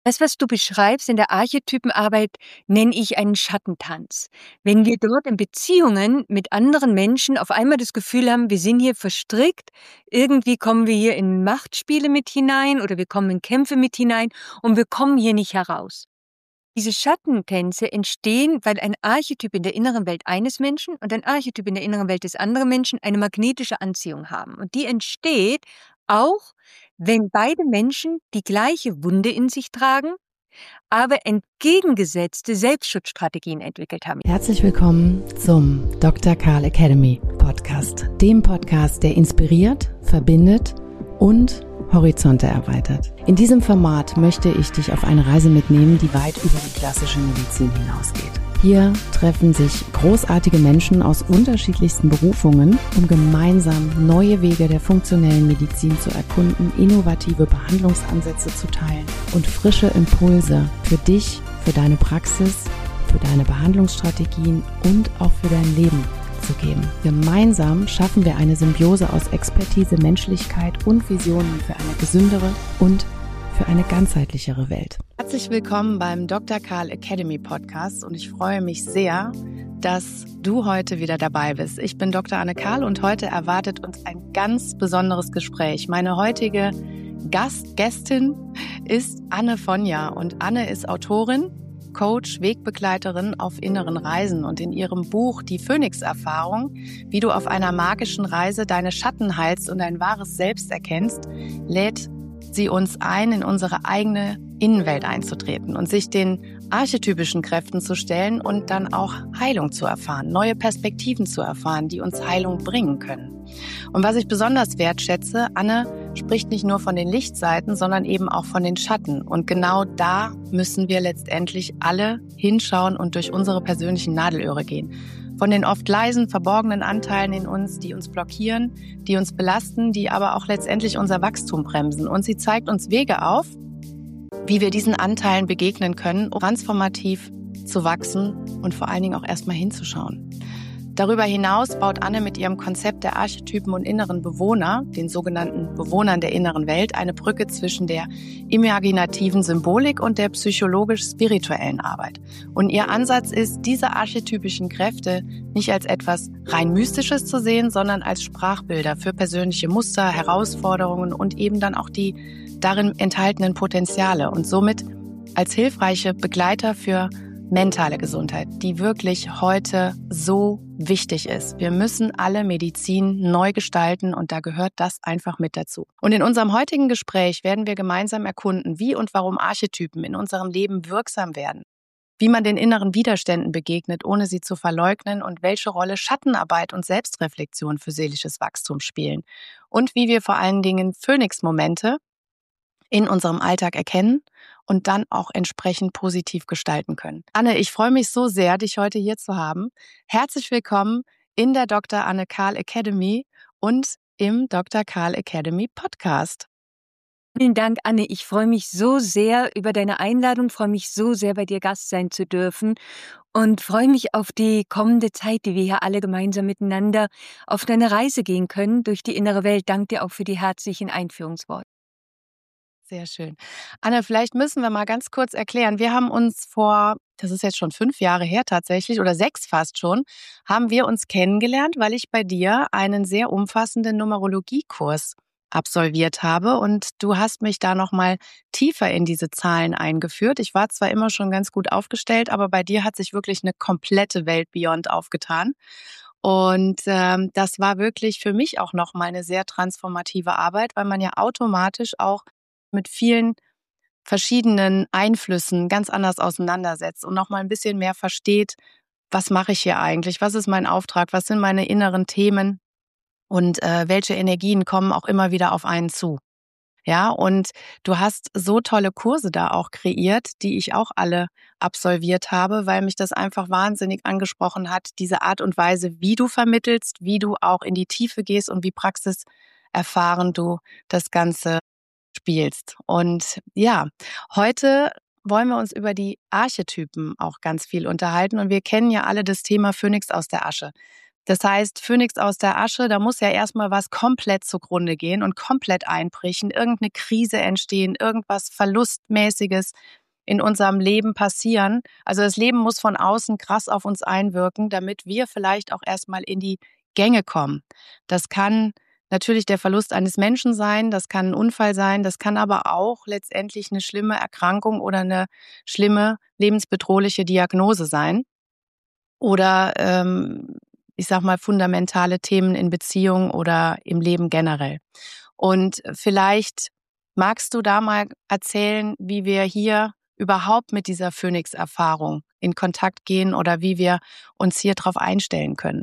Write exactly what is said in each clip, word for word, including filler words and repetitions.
Das, was du beschreibst in der Archetypenarbeit, nenne ich einen Schattentanz. Wenn wir dort in Beziehungen mit anderen Menschen auf einmal das Gefühl haben, wir sind hier verstrickt, irgendwie kommen wir hier in Machtspiele mit hinein oder wir kommen in Kämpfe mit hinein und wir kommen hier nicht heraus. Diese Schattentänze entstehen, weil ein Archetyp in der inneren Welt eines Menschen und ein Archetyp in der inneren Welt des anderen Menschen eine magnetische Anziehung haben. Und die entsteht auch, wenn beide Menschen die gleiche Wunde in sich tragen, aber entgegengesetzte Selbstschutzstrategien entwickelt haben. Herzlich willkommen zum Doktor Karl Academy Podcast, dem Podcast, der inspiriert, verbindet und Horizonte erweitert. In diesem Format möchte ich dich auf eine Reise mitnehmen, die weit über die klassische Medizin hinausgeht. Hier treffen sich großartige Menschen aus unterschiedlichsten Berufungen, um gemeinsam neue Wege der funktionellen Medizin zu erkunden, innovative Behandlungsansätze zu teilen und frische Impulse für dich, für deine Praxis, für deine Behandlungsstrategien und auch für dein Leben zu geben. Gemeinsam schaffen wir eine Symbiose aus Expertise, Menschlichkeit und Visionen für eine gesündere und für eine ganzheitlichere Welt. Herzlich willkommen beim Doktor Karl Academy Podcast und ich freue mich sehr, dass du heute wieder dabei bist. Ich bin Doktor Anne Karl und heute erwartet uns ein ganz besonderes Gespräch. Meine heutige Gast, Gästin ist Anne Fonja und Anne ist Autorin, Coach, Wegbegleiterin auf inneren Reisen und in ihrem Buch Die Phönix-Erfahrung, wie du auf einer magischen Reise deine Schatten heilst und dein wahres Selbst erkennst, lädt sie uns ein, in unsere eigene Innenwelt einzutreten und sich den archetypischen Kräften zu stellen und dann auch Heilung zu erfahren, neue Perspektiven zu erfahren, die uns Heilung bringen können. Und was ich besonders wertschätze, Anne spricht nicht nur von den Lichtseiten, sondern eben auch von den Schatten. Und genau da müssen wir letztendlich alle hinschauen und durch unsere persönlichen Nadelöhre gehen. Von den oft leisen, verborgenen Anteilen in uns, die uns blockieren, die uns belasten, die aber auch letztendlich unser Wachstum bremsen. Und sie zeigt uns Wege auf, wie wir diesen Anteilen begegnen können, um transformativ zu wachsen und vor allen Dingen auch erstmal hinzuschauen. Darüber hinaus baut Anne mit ihrem Konzept der Archetypen und inneren Bewohner, den sogenannten Bewohnern der inneren Welt, eine Brücke zwischen der imaginativen Symbolik und der psychologisch-spirituellen Arbeit. Und ihr Ansatz ist, diese archetypischen Kräfte nicht als etwas rein Mystisches zu sehen, sondern als Sprachbilder für persönliche Muster, Herausforderungen und eben dann auch die darin enthaltenen Potenziale und somit als hilfreiche Begleiter für mentale Gesundheit, die wirklich heute so wichtig ist. Wir müssen alle Medizin neu gestalten und da gehört das einfach mit dazu. Und in unserem heutigen Gespräch werden wir gemeinsam erkunden, wie und warum Archetypen in unserem Leben wirksam werden, wie man den inneren Widerständen begegnet, ohne sie zu verleugnen und welche Rolle Schattenarbeit und Selbstreflexion für seelisches Wachstum spielen und wie wir vor allen Dingen Phönix-Momente in unserem Alltag erkennen und dann auch entsprechend positiv gestalten können. Anne, ich freue mich so sehr, dich heute hier zu haben. Herzlich willkommen in der Doktor Anne Karl Academy und im Doktor Karl Academy Podcast. Vielen Dank, Anne. Ich freue mich so sehr über deine Einladung, freue mich so sehr, bei dir Gast sein zu dürfen und freue mich auf die kommende Zeit, die wir hier alle gemeinsam miteinander auf deine Reise gehen können durch die innere Welt. Danke dir auch für die herzlichen Einführungsworte. Sehr schön. Anne, vielleicht müssen wir mal ganz kurz erklären. Wir haben uns vor, das ist jetzt schon fünf Jahre her tatsächlich, oder sechs fast schon, haben wir uns kennengelernt, weil ich bei dir einen sehr umfassenden Numerologiekurs absolviert habe und du hast mich da nochmal tiefer in diese Zahlen eingeführt. Ich war zwar immer schon ganz gut aufgestellt, aber bei dir hat sich wirklich eine komplette Welt Beyond aufgetan. Und ähm, das war wirklich für mich auch nochmal eine sehr transformative Arbeit, weil man ja automatisch auch mit vielen verschiedenen Einflüssen ganz anders auseinandersetzt und noch mal ein bisschen mehr versteht, was mache ich hier eigentlich, was ist mein Auftrag, was sind meine inneren Themen und äh, welche Energien kommen auch immer wieder auf einen zu. Ja, und du hast so tolle Kurse da auch kreiert, die ich auch alle absolviert habe, weil mich das einfach wahnsinnig angesprochen hat, diese Art und Weise, wie du vermittelst, wie du auch in die Tiefe gehst und wie praxiserfahren du das Ganze spielst. Und ja, heute wollen wir uns über die Archetypen auch ganz viel unterhalten und wir kennen ja alle das Thema Phönix aus der Asche. Das heißt, Phönix aus der Asche, da muss ja erstmal was komplett zugrunde gehen und komplett einbrechen, irgendeine Krise entstehen, irgendwas Verlustmäßiges in unserem Leben passieren. Also das Leben muss von außen krass auf uns einwirken, damit wir vielleicht auch erstmal in die Gänge kommen. Das kann natürlich der Verlust eines Menschen sein, das kann ein Unfall sein, das kann aber auch letztendlich eine schlimme Erkrankung oder eine schlimme lebensbedrohliche Diagnose sein. Oder ähm, ich sag mal, fundamentale Themen in Beziehung oder im Leben generell. Und vielleicht magst du da mal erzählen, wie wir hier überhaupt mit dieser Phönix-Erfahrung in Kontakt gehen oder wie wir uns hier drauf einstellen können.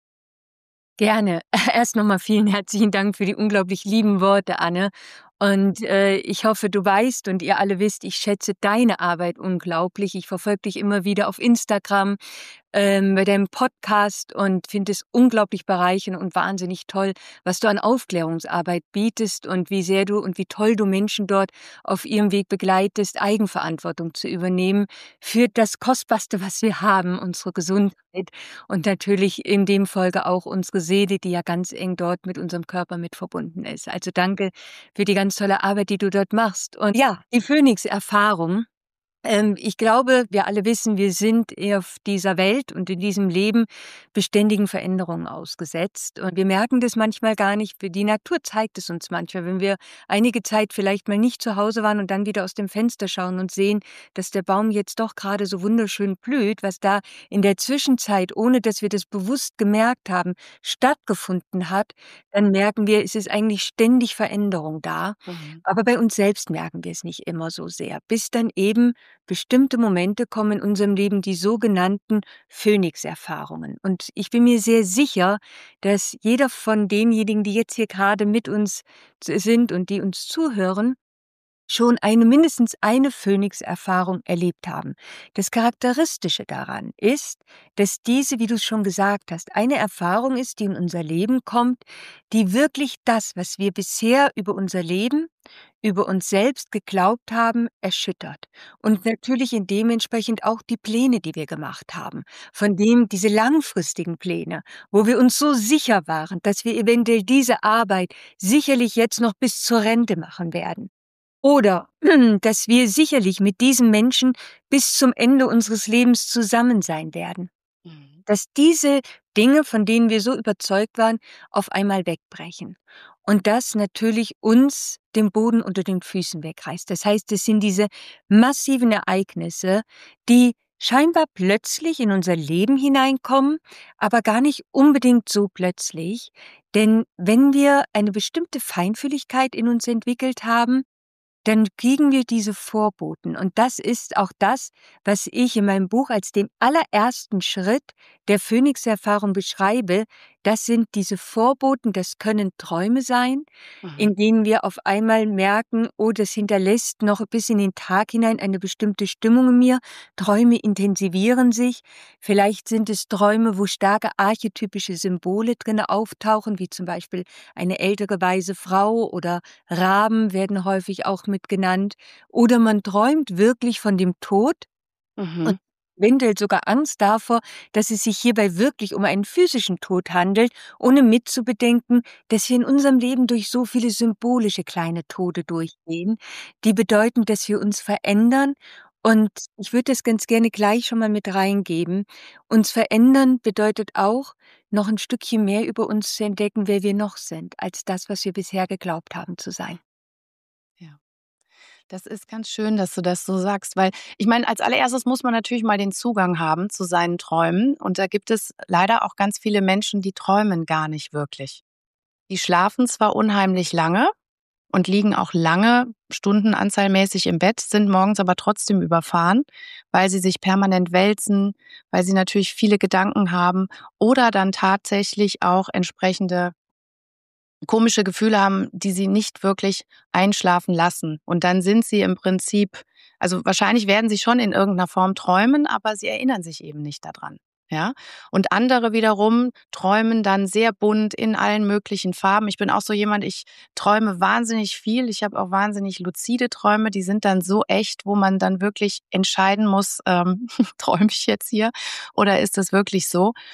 Gerne. Erst nochmal vielen herzlichen Dank für die unglaublich lieben Worte, Anne. Und äh, ich hoffe, du weißt und ihr alle wisst, ich schätze deine Arbeit unglaublich. Ich verfolge dich immer wieder auf Instagram, ähm, bei deinem Podcast und finde es unglaublich bereichernd und wahnsinnig toll, was du an Aufklärungsarbeit bietest und wie sehr du und wie toll du Menschen dort auf ihrem Weg begleitest, Eigenverantwortung zu übernehmen für das Kostbarste, was wir haben, unsere Gesundheit und natürlich in dem Folge auch unsere Seele, die ja ganz eng dort mit unserem Körper mit verbunden ist. Also danke für die ganz tolle Arbeit, die du dort machst. Und ja, die Phönix-Erfahrung. Ähm, ich glaube, wir alle wissen, wir sind auf dieser Welt und in diesem Leben beständigen Veränderungen ausgesetzt. Und wir merken das manchmal gar nicht. Die Natur zeigt es uns manchmal, wenn wir einige Zeit vielleicht mal nicht zu Hause waren und dann wieder aus dem Fenster schauen und sehen, dass der Baum jetzt doch gerade so wunderschön blüht, was da in der Zwischenzeit, ohne dass wir das bewusst gemerkt haben, stattgefunden hat, dann merken wir, es ist eigentlich ständig Veränderung da. Mhm. Aber bei uns selbst merken wir es nicht immer so sehr, bis dann eben bestimmte Momente kommen in unserem Leben, die sogenannten Phönix-Erfahrungen. Und ich bin mir sehr sicher, dass jeder von denjenigen, die jetzt hier gerade mit uns sind und die uns zuhören, schon eine mindestens eine Phönix-Erfahrung erlebt haben. Das Charakteristische daran ist, dass diese, wie du es schon gesagt hast, eine Erfahrung ist, die in unser Leben kommt, die wirklich das, was wir bisher über unser Leben, über uns selbst geglaubt haben, erschüttert. Und natürlich in dementsprechend auch die Pläne, die wir gemacht haben. Von dem diese langfristigen Pläne, wo wir uns so sicher waren, dass wir eventuell diese Arbeit sicherlich jetzt noch bis zur Rente machen werden. Oder dass wir sicherlich mit diesem Menschen bis zum Ende unseres Lebens zusammen sein werden. Mhm. Dass diese Dinge, von denen wir so überzeugt waren, auf einmal wegbrechen. Und das natürlich uns den Boden unter den Füßen wegreißt. Das heißt, es sind diese massiven Ereignisse, die scheinbar plötzlich in unser Leben hineinkommen, aber gar nicht unbedingt so plötzlich. Denn wenn wir eine bestimmte Feinfühligkeit in uns entwickelt haben, dann kriegen wir diese Vorboten. Und das ist auch das, was ich in meinem Buch als den allerersten Schritt der Phönix-Erfahrung beschreibe. Das sind diese Vorboten, das können Träume sein, Mhm. in denen wir auf einmal merken, oh, das hinterlässt noch bis in den Tag hinein eine bestimmte Stimmung in mir. Träume intensivieren sich. Vielleicht sind es Träume, wo starke archetypische Symbole drin auftauchen, wie zum Beispiel eine ältere weise Frau oder Raben werden häufig auch mit genannt. Oder man träumt wirklich von dem Tod Mhm. und eventuell sogar Angst davor, dass es sich hierbei wirklich um einen physischen Tod handelt, ohne mitzubedenken, dass wir in unserem Leben durch so viele symbolische kleine Tode durchgehen, die bedeuten, dass wir uns verändern. Und ich würde das ganz gerne gleich schon mal mit reingeben. Uns verändern bedeutet auch, noch ein Stückchen mehr über uns zu entdecken, wer wir noch sind, als das, was wir bisher geglaubt haben zu sein. Ja. Das ist ganz schön, dass du das so sagst, weil ich meine, als allererstes muss man natürlich mal den Zugang haben zu seinen Träumen. Und da gibt es leider auch ganz viele Menschen, die träumen gar nicht wirklich. Die schlafen zwar unheimlich lange und liegen auch lange stundenanzahlmäßig im Bett, sind morgens aber trotzdem überfahren, weil sie sich permanent wälzen, weil sie natürlich viele Gedanken haben oder dann tatsächlich auch entsprechende komische Gefühle haben, die sie nicht wirklich einschlafen lassen. Und dann sind sie im Prinzip, also wahrscheinlich werden sie schon in irgendeiner Form träumen, aber sie erinnern sich eben nicht daran. Ja? Und andere wiederum träumen dann sehr bunt in allen möglichen Farben. Ich bin auch so jemand, ich träume wahnsinnig viel. Ich habe auch wahnsinnig luzide Träume, die sind dann so echt, wo man dann wirklich entscheiden muss, ähm, träume ich jetzt hier oder ist das wirklich so?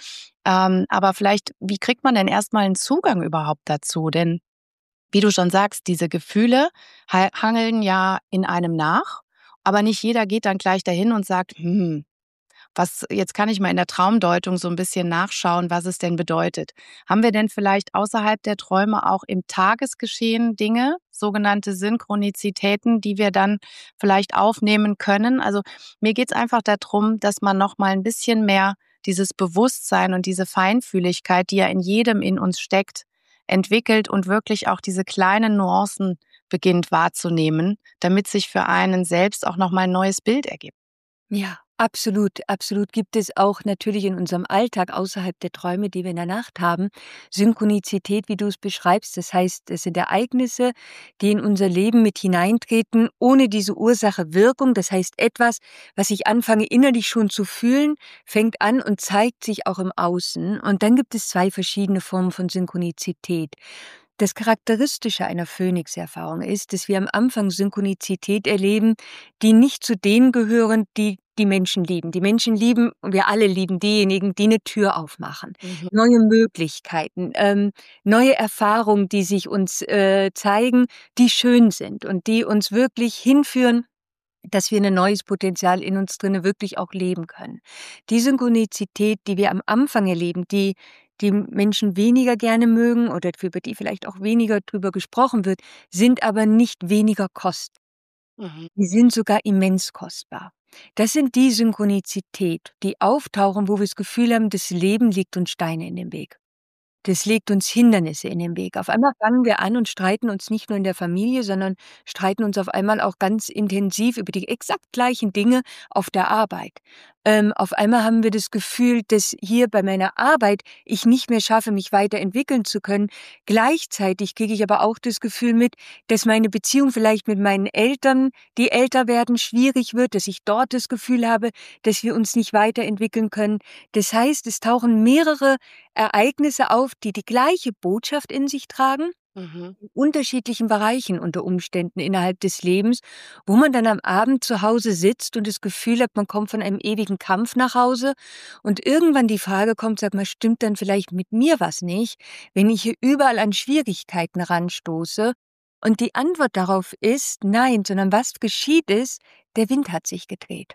Ähm, aber vielleicht, wie kriegt man denn erstmal einen Zugang überhaupt dazu? Denn wie du schon sagst, diese Gefühle ha- hangeln ja in einem nach, aber nicht jeder geht dann gleich dahin und sagt, hm, was, jetzt kann ich mal in der Traumdeutung so ein bisschen nachschauen, was es denn bedeutet. Haben wir denn vielleicht außerhalb der Träume auch im Tagesgeschehen Dinge, sogenannte Synchronizitäten, die wir dann vielleicht aufnehmen können? Also mir geht es einfach darum, dass man noch mal ein bisschen mehr dieses Bewusstsein und diese Feinfühligkeit, die ja in jedem in uns steckt, entwickelt und wirklich auch diese kleinen Nuancen beginnt wahrzunehmen, damit sich für einen selbst auch noch mal ein neues Bild ergibt. Ja, absolut, absolut gibt es auch natürlich in unserem Alltag außerhalb der Träume, die wir in der Nacht haben, Synchronizität, wie du es beschreibst. Das heißt, es sind Ereignisse, die in unser Leben mit hineintreten, ohne diese Ursache-Wirkung. Das heißt, etwas, was ich anfange innerlich schon zu fühlen, fängt an und zeigt sich auch im Außen. Und dann gibt es zwei verschiedene Formen von Synchronizität. Das Charakteristische einer Phönix-Erfahrung ist, dass wir am Anfang Synchronizität erleben, die nicht zu denen gehören, die die Menschen lieben. Die Menschen lieben, und wir alle lieben diejenigen, die eine Tür aufmachen. Mhm. Neue Möglichkeiten, ähm, neue Erfahrungen, die sich uns äh, zeigen, die schön sind und die uns wirklich hinführen, dass wir ein neues Potenzial in uns drinne wirklich auch leben können. Die Synchronizität, die wir am Anfang erleben, die die Menschen weniger gerne mögen oder über die vielleicht auch weniger drüber gesprochen wird, sind aber nicht weniger kostbar. Mhm. Die sind sogar immens kostbar. Das sind die Synchronizität, die auftauchen, wo wir das Gefühl haben, das Leben liegt uns Steine in den Weg. Das legt uns Hindernisse in den Weg. Auf einmal fangen wir an und streiten uns nicht nur in der Familie, sondern streiten uns auf einmal auch ganz intensiv über die exakt gleichen Dinge auf der Arbeit. Ähm, auf einmal haben wir das Gefühl, dass hier bei meiner Arbeit ich nicht mehr schaffe, mich weiterentwickeln zu können. Gleichzeitig kriege ich aber auch das Gefühl mit, dass meine Beziehung vielleicht mit meinen Eltern, die älter werden, schwierig wird, dass ich dort das Gefühl habe, dass wir uns nicht weiterentwickeln können. Das heißt, es tauchen mehrere Ereignisse auf, die die gleiche Botschaft in sich tragen, Mhm. in unterschiedlichen Bereichen unter Umständen innerhalb des Lebens, wo man dann am Abend zu Hause sitzt und das Gefühl hat, man kommt von einem ewigen Kampf nach Hause und irgendwann die Frage kommt, sag mal, stimmt dann vielleicht mit mir was nicht, wenn ich hier überall an Schwierigkeiten ranstoße? Und die Antwort darauf ist nein, sondern was geschieht ist, der Wind hat sich gedreht.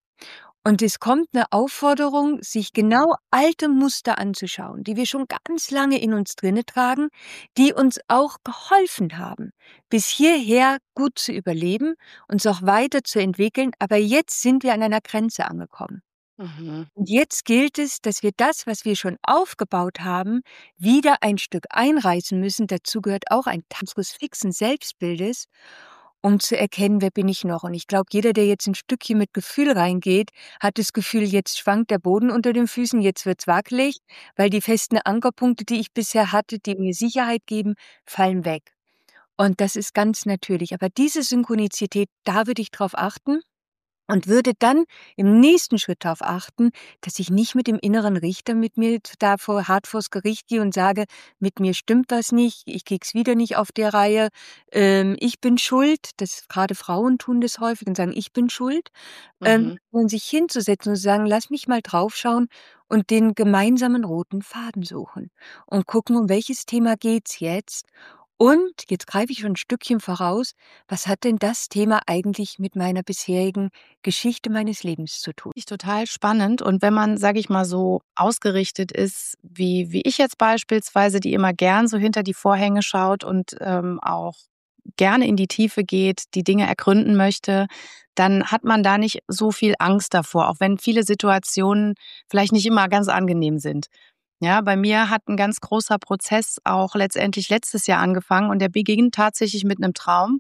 Und es kommt eine Aufforderung, sich genau alte Muster anzuschauen, die wir schon ganz lange in uns drinne tragen, die uns auch geholfen haben, bis hierher gut zu überleben, uns auch weiterzuentwickeln. Aber jetzt sind wir an einer Grenze angekommen. Mhm. Und jetzt gilt es, dass wir das, was wir schon aufgebaut haben, wieder ein Stück einreißen müssen. Dazu gehört auch ein Teil unseres fixen Selbstbildes, um zu erkennen, wer bin ich noch. Und ich glaube, jeder, der jetzt ein Stückchen mit Gefühl reingeht, hat das Gefühl, jetzt schwankt der Boden unter den Füßen, jetzt wird's wackelig, weil die festen Ankerpunkte, die ich bisher hatte, die mir Sicherheit geben, fallen weg. Und das ist ganz natürlich. Aber diese Synchronizität, da würde ich drauf achten und würde dann im nächsten Schritt darauf achten, dass ich nicht mit dem inneren Richter mit mir da vor hart vors Gericht gehe und sage, mit mir stimmt was nicht, ich krieg's wieder nicht auf der Reihe, ähm, ich bin schuld. Das gerade Frauen tun das häufig und sagen, ich bin schuld. Ähm, Mhm. und sich hinzusetzen und zu sagen, lass mich mal draufschauen und den gemeinsamen roten Faden suchen und gucken, um welches Thema geht's jetzt. Und jetzt greife ich schon ein Stückchen voraus, was hat denn das Thema eigentlich mit meiner bisherigen Geschichte meines Lebens zu tun? Ich total spannend. Und wenn man, sage ich mal, so ausgerichtet ist, wie, wie ich jetzt beispielsweise, die immer gern so hinter die Vorhänge schaut und ähm, auch gerne in die Tiefe geht, die Dinge ergründen möchte, dann hat man da nicht so viel Angst davor, auch wenn viele Situationen vielleicht nicht immer ganz angenehm sind. Ja, bei mir hat ein ganz großer Prozess auch letztendlich letztes Jahr angefangen und der beging tatsächlich mit einem Traum,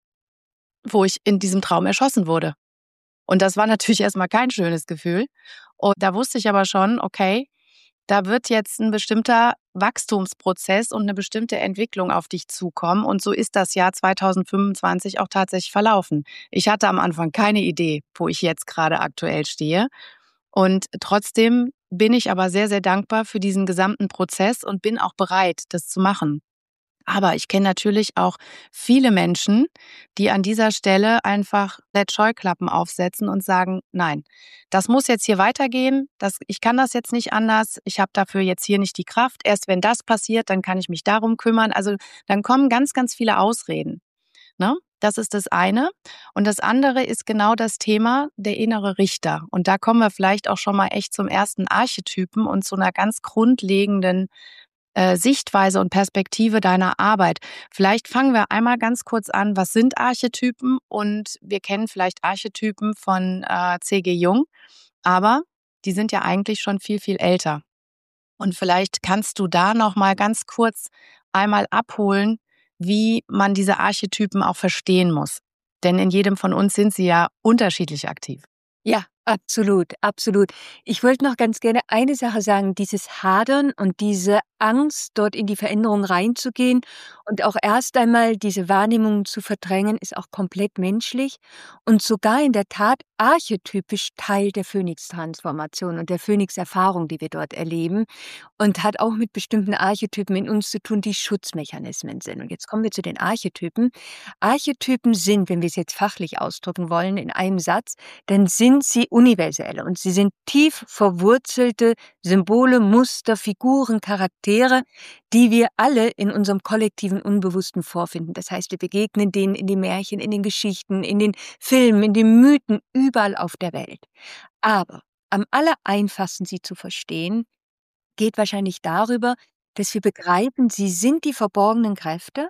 wo ich in diesem Traum erschossen wurde. Und das war natürlich erst mal kein schönes Gefühl. Und da wusste ich aber schon, okay, da wird jetzt ein bestimmter Wachstumsprozess und eine bestimmte Entwicklung auf dich zukommen. Und so ist das Jahr zweitausendfünfundzwanzig auch tatsächlich verlaufen. Ich hatte am Anfang keine Idee, wo ich jetzt gerade aktuell stehe. Und trotzdem bin ich aber sehr, sehr dankbar für diesen gesamten Prozess und bin auch bereit, das zu machen. Aber ich kenne natürlich auch viele Menschen, die an dieser Stelle einfach Scheuklappen aufsetzen und sagen, nein, das muss jetzt hier weitergehen, das, ich kann das jetzt nicht anders, ich habe dafür jetzt hier nicht die Kraft, erst wenn das passiert, dann kann ich mich darum kümmern. Also dann kommen ganz, ganz viele Ausreden. Ne? Das ist das eine. Und das andere ist genau das Thema der innere Richter. Und da kommen wir vielleicht auch schon mal echt zum ersten Archetypen und zu einer ganz grundlegenden äh, Sichtweise und Perspektive deiner Arbeit. Vielleicht fangen wir einmal ganz kurz an, was sind Archetypen? Und wir kennen vielleicht Archetypen von äh, C G. Jung, aber die sind ja eigentlich schon viel, viel älter. Und vielleicht kannst du da noch mal ganz kurz einmal abholen, wie man diese Archetypen auch verstehen muss. Denn in jedem von uns sind sie ja unterschiedlich aktiv. Ja, absolut, absolut. Ich wollte noch ganz gerne eine Sache sagen, dieses Hadern und diese Angst, dort in die Veränderung reinzugehen und auch erst einmal diese Wahrnehmung zu verdrängen, ist auch komplett menschlich und sogar in der Tat archetypisch Teil der Phönix-Transformation und der Phönix-Erfahrung, die wir dort erleben und hat auch mit bestimmten Archetypen in uns zu tun, die Schutzmechanismen sind. Und jetzt kommen wir zu den Archetypen. Archetypen sind, wenn wir es jetzt fachlich ausdrücken wollen, in einem Satz, dann sind sie universelle und sie sind tief verwurzelte Symbole, Muster, Figuren, Charaktere, die wir alle in unserem kollektiven Unbewussten vorfinden. Das heißt, wir begegnen denen in den Märchen, in den Geschichten, in den Filmen, in den Mythen, überall auf der Welt. Aber am allereinfachsten sie zu verstehen, geht wahrscheinlich darüber, dass wir begreifen, sie sind die verborgenen Kräfte,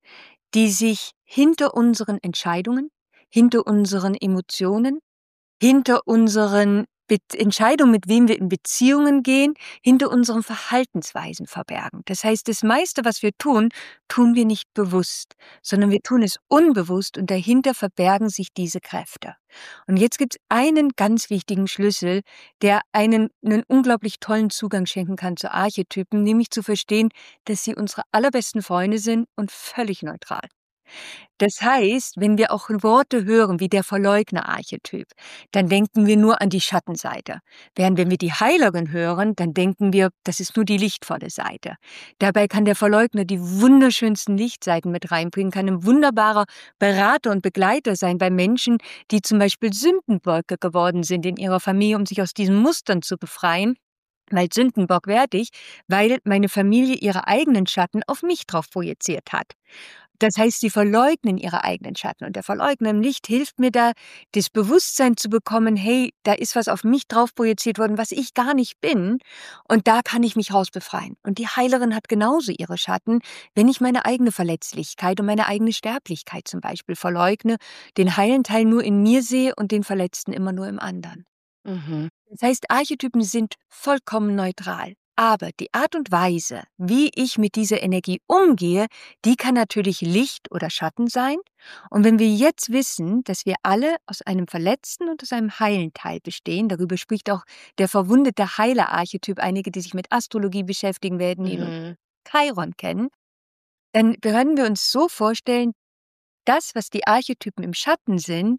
die sich hinter unseren Entscheidungen, hinter unseren Emotionen, hinter unseren Be- Entscheidungen, mit wem wir in Beziehungen gehen, hinter unseren Verhaltensweisen verbergen. Das heißt, das meiste, was wir tun, tun wir nicht bewusst, sondern wir tun es unbewusst und dahinter verbergen sich diese Kräfte. Und jetzt gibt es einen ganz wichtigen Schlüssel, der einen einen unglaublich tollen Zugang schenken kann zu Archetypen, nämlich zu verstehen, dass sie unsere allerbesten Freunde sind und völlig neutral. Das heißt, wenn wir auch Worte hören wie der Verleugner-Archetyp, dann denken wir nur an die Schattenseite. Während wenn wir die Heilerin hören, dann denken wir, das ist nur die lichtvolle Seite. Dabei kann der Verleugner die wunderschönsten Lichtseiten mit reinbringen, kann ein wunderbarer Berater und Begleiter sein bei Menschen, die zum Beispiel Sündenböcke geworden sind in ihrer Familie, um sich aus diesen Mustern zu befreien. Weil Sündenbock werde ich, weil meine Familie ihre eigenen Schatten auf mich drauf projiziert hat. Das heißt, sie verleugnen ihre eigenen Schatten. Und der Verleugner im Licht hilft mir da, das Bewusstsein zu bekommen, hey, da ist was auf mich drauf projiziert worden, was ich gar nicht bin. Und da kann ich mich raus befreien. Und die Heilerin hat genauso ihre Schatten, wenn ich meine eigene Verletzlichkeit und meine eigene Sterblichkeit zum Beispiel verleugne, den heilen Teil nur in mir sehe und den Verletzten immer nur im anderen. Mhm. Das heißt, Archetypen sind vollkommen neutral. Aber die Art und Weise, wie ich mit dieser Energie umgehe, die kann natürlich Licht oder Schatten sein. Und wenn wir jetzt wissen, dass wir alle aus einem verletzten und aus einem heilen Teil bestehen, darüber spricht auch der verwundete Heiler-Archetyp, einige, die sich mit Astrologie beschäftigen werden, ihn und Mhm. Chiron kennen, dann können wir uns so vorstellen, das, was die Archetypen im Schatten sind,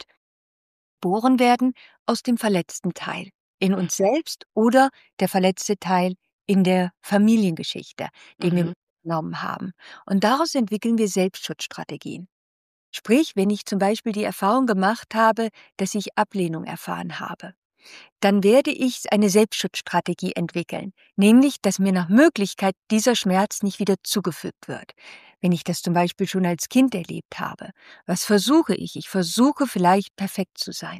geboren werden aus dem verletzten Teil in uns selbst oder der verletzte Teil in der Familiengeschichte, den wir Mhm. mitgenommen haben. Und daraus entwickeln wir Selbstschutzstrategien. Sprich, wenn ich zum Beispiel die Erfahrung gemacht habe, dass ich Ablehnung erfahren habe, dann werde ich eine Selbstschutzstrategie entwickeln, nämlich, dass mir nach Möglichkeit dieser Schmerz nicht wieder zugefügt wird. Wenn ich das zum Beispiel schon als Kind erlebt habe, was versuche ich? Ich versuche vielleicht perfekt zu sein.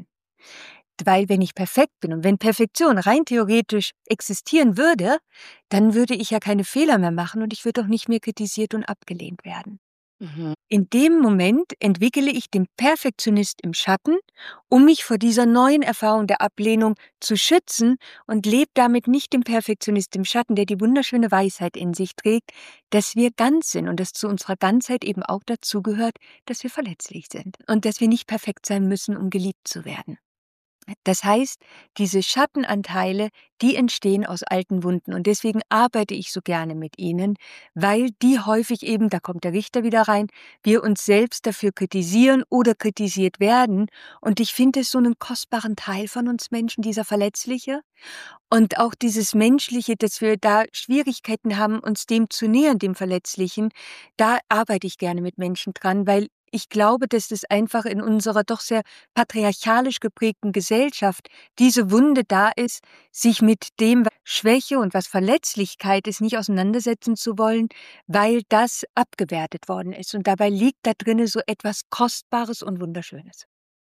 Weil wenn ich perfekt bin und wenn Perfektion rein theoretisch existieren würde, dann würde ich ja keine Fehler mehr machen und ich würde auch nicht mehr kritisiert und abgelehnt werden. Mhm. In dem Moment entwickle ich den Perfektionist im Schatten, um mich vor dieser neuen Erfahrung der Ablehnung zu schützen und lebe damit nicht den Perfektionist im Schatten, der die wunderschöne Weisheit in sich trägt, dass wir ganz sind und dass zu unserer Ganzheit eben auch dazugehört, dass wir verletzlich sind und dass wir nicht perfekt sein müssen, um geliebt zu werden. Das heißt, diese Schattenanteile, die entstehen aus alten Wunden und deswegen arbeite ich so gerne mit ihnen, weil die häufig eben, da kommt der Richter wieder rein, wir uns selbst dafür kritisieren oder kritisiert werden und ich finde es so einen kostbaren Teil von uns Menschen, dieser Verletzliche und auch dieses Menschliche, dass wir da Schwierigkeiten haben, uns dem zu nähern, dem Verletzlichen, da arbeite ich gerne mit Menschen dran, weil ich glaube, dass das einfach in unserer doch sehr patriarchalisch geprägten Gesellschaft diese Wunde da ist, sich mit dem, was Schwäche und was Verletzlichkeit ist, nicht auseinandersetzen zu wollen, weil das abgewertet worden ist. Und dabei liegt da drinne so etwas Kostbares und Wunderschönes.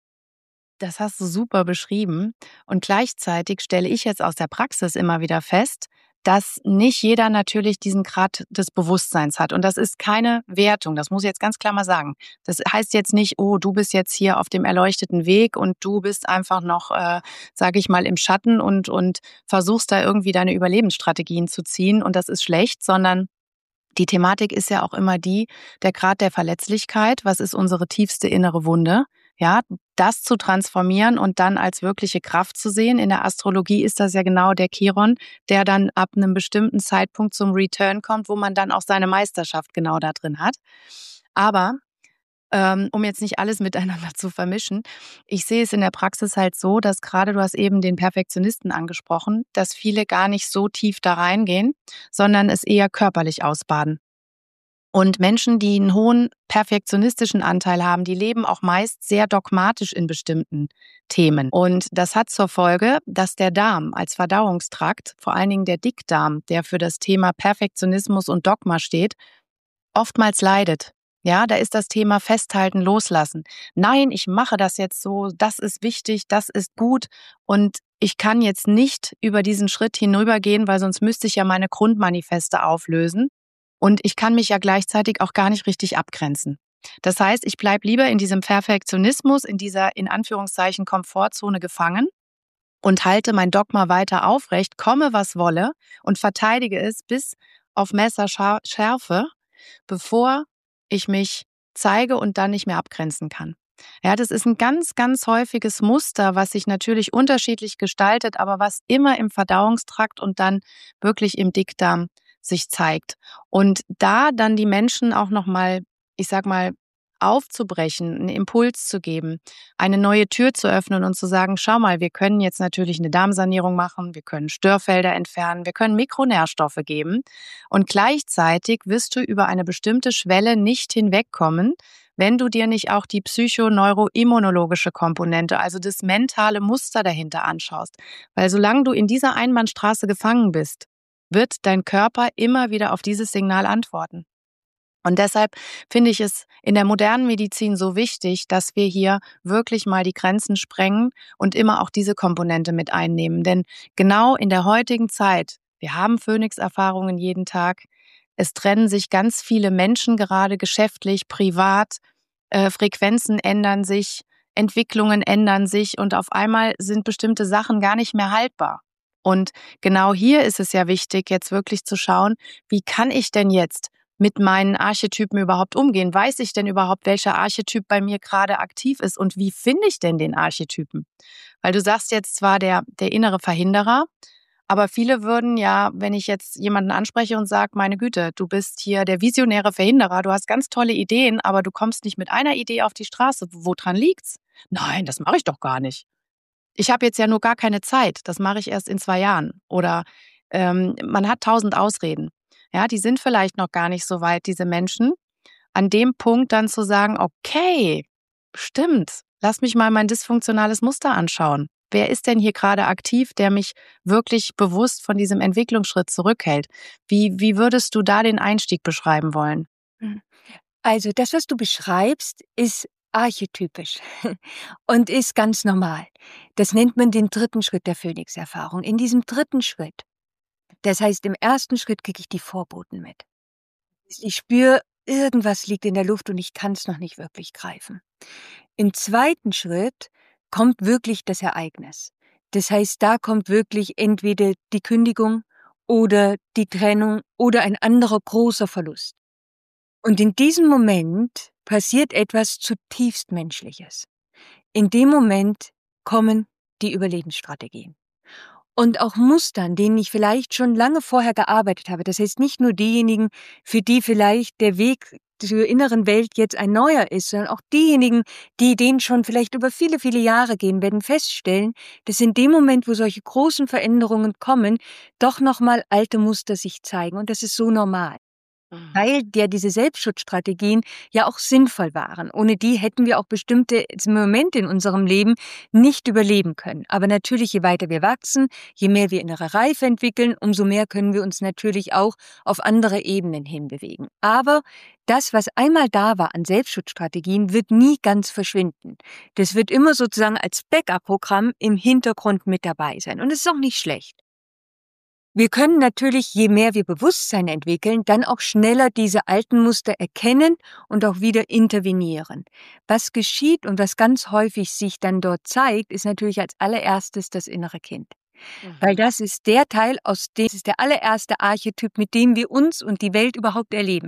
Das hast du super beschrieben. Und gleichzeitig stelle ich jetzt aus der Praxis immer wieder fest, dass nicht jeder natürlich diesen Grad des Bewusstseins hat. Und das ist keine Wertung, das muss ich jetzt ganz klar mal sagen. Das heißt jetzt nicht, oh, du bist jetzt hier auf dem erleuchteten Weg und du bist einfach noch, äh, sage ich mal, im Schatten und, und versuchst da irgendwie deine Überlebensstrategien zu ziehen und das ist schlecht, sondern die Thematik ist ja auch immer die, der Grad der Verletzlichkeit, was ist unsere tiefste innere Wunde? Ja, das zu transformieren und dann als wirkliche Kraft zu sehen. In der Astrologie ist das ja genau der Chiron, der dann ab einem bestimmten Zeitpunkt zum Return kommt, wo man dann auch seine Meisterschaft genau da drin hat. Aber ähm, um jetzt nicht alles miteinander zu vermischen, ich sehe es in der Praxis halt so, dass gerade, du hast eben den Perfektionisten angesprochen, dass viele gar nicht so tief da reingehen, sondern es eher körperlich ausbaden. Und Menschen, die einen hohen perfektionistischen Anteil haben, die leben auch meist sehr dogmatisch in bestimmten Themen. Und das hat zur Folge, dass der Darm als Verdauungstrakt, vor allen Dingen der Dickdarm, der für das Thema Perfektionismus und Dogma steht, oftmals leidet. Ja, da ist das Thema Festhalten, Loslassen. Nein, ich mache das jetzt so, das ist wichtig, das ist gut und ich kann jetzt nicht über diesen Schritt hinübergehen, weil sonst müsste ich ja meine Grundmanifeste auflösen. Und ich kann mich ja gleichzeitig auch gar nicht richtig abgrenzen. Das heißt, ich bleibe lieber in diesem Perfektionismus, in dieser in Anführungszeichen Komfortzone gefangen und halte mein Dogma weiter aufrecht, komme was wolle und verteidige es bis auf Messerschärfe, bevor ich mich zeige und dann nicht mehr abgrenzen kann. Ja, das ist ein ganz, ganz häufiges Muster, was sich natürlich unterschiedlich gestaltet, aber was immer im Verdauungstrakt und dann wirklich im Dickdarm sich zeigt. Und da dann die Menschen auch nochmal, ich sag mal, aufzubrechen, einen Impuls zu geben, eine neue Tür zu öffnen und zu sagen, schau mal, wir können jetzt natürlich eine Darmsanierung machen, wir können Störfelder entfernen, wir können Mikronährstoffe geben und gleichzeitig wirst du über eine bestimmte Schwelle nicht hinwegkommen, wenn du dir nicht auch die psychoneuroimmunologische Komponente, also das mentale Muster dahinter anschaust. Weil solange du in dieser Einbahnstraße gefangen bist, wird dein Körper immer wieder auf dieses Signal antworten. Und deshalb finde ich es in der modernen Medizin so wichtig, dass wir hier wirklich mal die Grenzen sprengen und immer auch diese Komponente mit einnehmen. Denn genau in der heutigen Zeit, wir haben Phönix-Erfahrungen jeden Tag, es trennen sich ganz viele Menschen gerade geschäftlich, privat, äh, Frequenzen ändern sich, Entwicklungen ändern sich und auf einmal sind bestimmte Sachen gar nicht mehr haltbar. Und genau hier ist es ja wichtig, jetzt wirklich zu schauen, wie kann ich denn jetzt mit meinen Archetypen überhaupt umgehen? Weiß ich denn überhaupt, welcher Archetyp bei mir gerade aktiv ist und wie finde ich denn den Archetypen? Weil du sagst jetzt zwar der, der innere Verhinderer, aber viele würden ja, wenn ich jetzt jemanden anspreche und sage, meine Güte, du bist hier der visionäre Verhinderer, du hast ganz tolle Ideen, aber du kommst nicht mit einer Idee auf die Straße. Woran liegt's? Nein, das mache ich doch gar nicht. Ich habe jetzt ja nur gar keine Zeit, das mache ich erst in zwei Jahren. Oder ähm, man hat tausend Ausreden. Ja, die sind vielleicht noch gar nicht so weit, diese Menschen. An dem Punkt dann zu sagen, okay, stimmt, lass mich mal mein dysfunktionales Muster anschauen. Wer ist denn hier gerade aktiv, der mich wirklich bewusst von diesem Entwicklungsschritt zurückhält? Wie, wie würdest du da den Einstieg beschreiben wollen? Also das, was du beschreibst, ist archetypisch und ist ganz normal. Das nennt man den dritten Schritt der Phönix-Erfahrung. In diesem dritten Schritt, das heißt, im ersten Schritt kriege ich die Vorboten mit. Ich spüre, irgendwas liegt in der Luft und ich kann es noch nicht wirklich greifen. Im zweiten Schritt kommt wirklich das Ereignis. Das heißt, da kommt wirklich entweder die Kündigung oder die Trennung oder ein anderer großer Verlust. Und in diesem Moment passiert etwas zutiefst Menschliches. In dem Moment kommen die Überlebensstrategien. Und auch Muster, an denen ich vielleicht schon lange vorher gearbeitet habe. Das heißt nicht nur diejenigen, für die vielleicht der Weg zur inneren Welt jetzt ein neuer ist, sondern auch diejenigen, die den schon vielleicht über viele, viele Jahre gehen, werden feststellen, dass in dem Moment, wo solche großen Veränderungen kommen, doch nochmal alte Muster sich zeigen. Und das ist so normal. Weil ja diese Selbstschutzstrategien ja auch sinnvoll waren. Ohne die hätten wir auch bestimmte Momente in unserem Leben nicht überleben können. Aber natürlich, je weiter wir wachsen, je mehr wir innere Reife entwickeln, umso mehr können wir uns natürlich auch auf andere Ebenen hinbewegen. Aber das, was einmal da war an Selbstschutzstrategien, wird nie ganz verschwinden. Das wird immer sozusagen als Backup-Programm im Hintergrund mit dabei sein. Und es ist auch nicht schlecht. Wir können natürlich, je mehr wir Bewusstsein entwickeln, dann auch schneller diese alten Muster erkennen und auch wieder intervenieren. Was geschieht und was ganz häufig sich dann dort zeigt, ist natürlich als allererstes das innere Kind. Mhm. Weil das ist der Teil, aus dem, das ist der allererste Archetyp, mit dem wir uns und die Welt überhaupt erleben.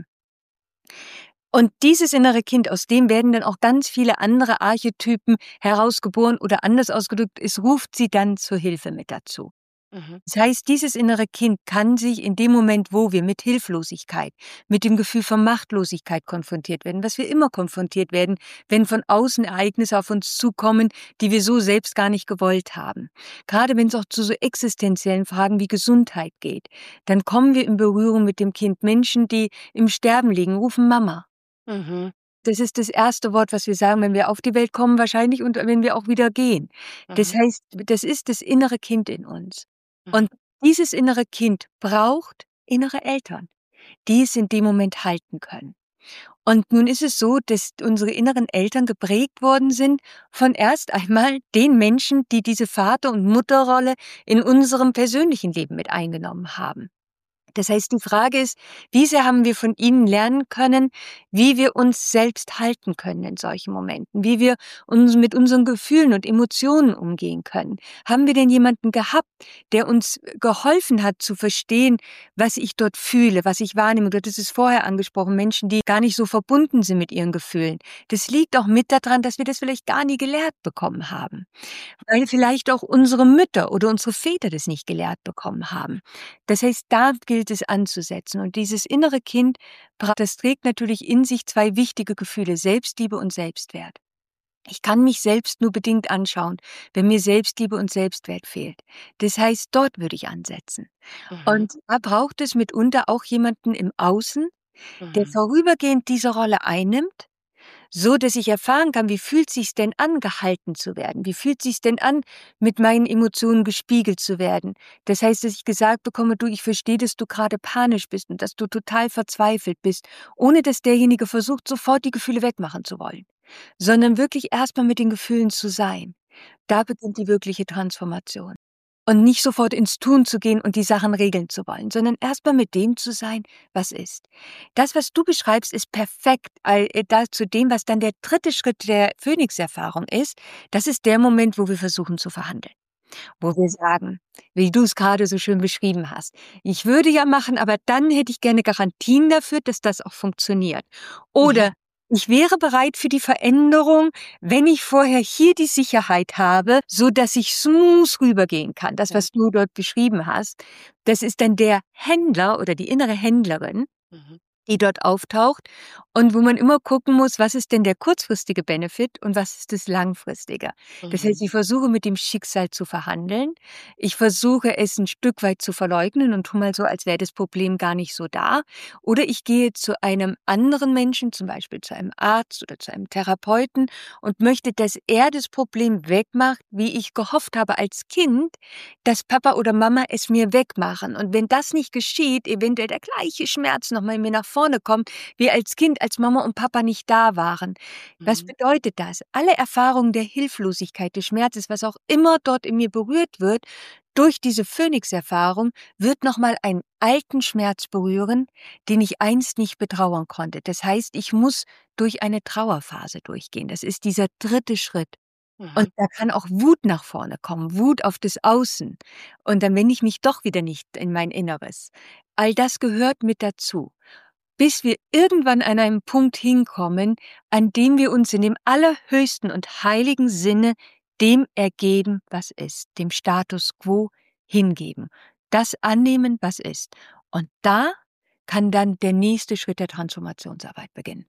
Und dieses innere Kind, aus dem werden dann auch ganz viele andere Archetypen herausgeboren oder anders ausgedrückt, es ruft sie dann zur Hilfe mit dazu. Das heißt, dieses innere Kind kann sich in dem Moment, wo wir mit Hilflosigkeit, mit dem Gefühl von Machtlosigkeit konfrontiert werden, was wir immer konfrontiert werden, wenn von außen Ereignisse auf uns zukommen, die wir so selbst gar nicht gewollt haben. Gerade wenn es auch zu so existenziellen Fragen wie Gesundheit geht, dann kommen wir in Berührung mit dem Kind. Menschen, die im Sterben liegen, rufen Mama. Mhm. Das ist das erste Wort, was wir sagen, wenn wir auf die Welt kommen wahrscheinlich und wenn wir auch wieder gehen. Mhm. Das heißt, das ist das innere Kind in uns. Und dieses innere Kind braucht innere Eltern, die es in dem Moment halten können. Und nun ist es so, dass unsere inneren Eltern geprägt worden sind von erst einmal den Menschen, die diese Vater- und Mutterrolle in unserem persönlichen Leben mit eingenommen haben. Das heißt, die Frage ist, wie sehr haben wir von ihnen lernen können, wie wir uns selbst halten können in solchen Momenten, wie wir uns mit unseren Gefühlen und Emotionen umgehen können. Haben wir denn jemanden gehabt, der uns geholfen hat zu verstehen, was ich dort fühle, was ich wahrnehme? Du hattest es vorher angesprochen, Menschen, die gar nicht so verbunden sind mit ihren Gefühlen. Das liegt auch mit daran, dass wir das vielleicht gar nie gelehrt bekommen haben, weil vielleicht auch unsere Mütter oder unsere Väter das nicht gelehrt bekommen haben. Das heißt, da gilt es anzusetzen. Und dieses innere Kind, das trägt natürlich in sich zwei wichtige Gefühle, Selbstliebe und Selbstwert. Ich kann mich selbst nur bedingt anschauen, wenn mir Selbstliebe und Selbstwert fehlt. Das heißt, dort würde ich ansetzen. Mhm. Und da braucht es mitunter auch jemanden im Außen, mhm. der vorübergehend diese Rolle einnimmt, so dass ich erfahren kann, wie fühlt es sich denn an, gehalten zu werden? Wie fühlt es sich denn an, mit meinen Emotionen gespiegelt zu werden? Das heißt, dass ich gesagt bekomme, du, ich verstehe, dass du gerade panisch bist und dass du total verzweifelt bist, ohne dass derjenige versucht, sofort die Gefühle wegmachen zu wollen, sondern wirklich erstmal mit den Gefühlen zu sein. Da beginnt die wirkliche Transformation. Und nicht sofort ins Tun zu gehen und die Sachen regeln zu wollen, sondern erstmal mit dem zu sein, was ist. Das, was du beschreibst, ist perfekt äh, da zu dem, was dann der dritte Schritt der Phönix-Erfahrung ist. Das ist der Moment, wo wir versuchen zu verhandeln. Wo wir sagen, wie du es gerade so schön beschrieben hast, ich würde ja machen, aber dann hätte ich gerne Garantien dafür, dass das auch funktioniert. Oder mhm. ich wäre bereit für die Veränderung, wenn ich vorher hier die Sicherheit habe, so dass ich smooth rübergehen kann. Das, was du dort beschrieben hast, das ist dann der Händler oder die innere Händlerin, mhm. die dort auftaucht und wo man immer gucken muss, was ist denn der kurzfristige Benefit und was ist das langfristige. Mhm. Das heißt, ich versuche mit dem Schicksal zu verhandeln. Ich versuche es ein Stück weit zu verleugnen und tu mal so, als wäre das Problem gar nicht so da. Oder ich gehe zu einem anderen Menschen, zum Beispiel zu einem Arzt oder zu einem Therapeuten und möchte, dass er das Problem wegmacht, wie ich gehofft habe als Kind, dass Papa oder Mama es mir wegmachen. Und wenn das nicht geschieht, eventuell der gleiche Schmerz nochmal in mir nach vorne kommt, wie als Kind, als Mama und Papa nicht da waren. Mhm. Was bedeutet das? Alle Erfahrungen der Hilflosigkeit, des Schmerzes, was auch immer dort in mir berührt wird, durch diese Phönix-Erfahrung wird nochmal einen alten Schmerz berühren, den ich einst nicht betrauern konnte. Das heißt, ich muss durch eine Trauerphase durchgehen. Das ist dieser dritte Schritt. Mhm. Und da kann auch Wut nach vorne kommen, Wut auf das Außen. Und dann wende ich mich doch wieder nicht in mein Inneres. All das gehört mit dazu, bis wir irgendwann an einem Punkt hinkommen, an dem wir uns in dem allerhöchsten und heiligen Sinne dem ergeben, was ist, dem Status quo hingeben, das annehmen, was ist. Und da kann dann der nächste Schritt der Transformationsarbeit beginnen.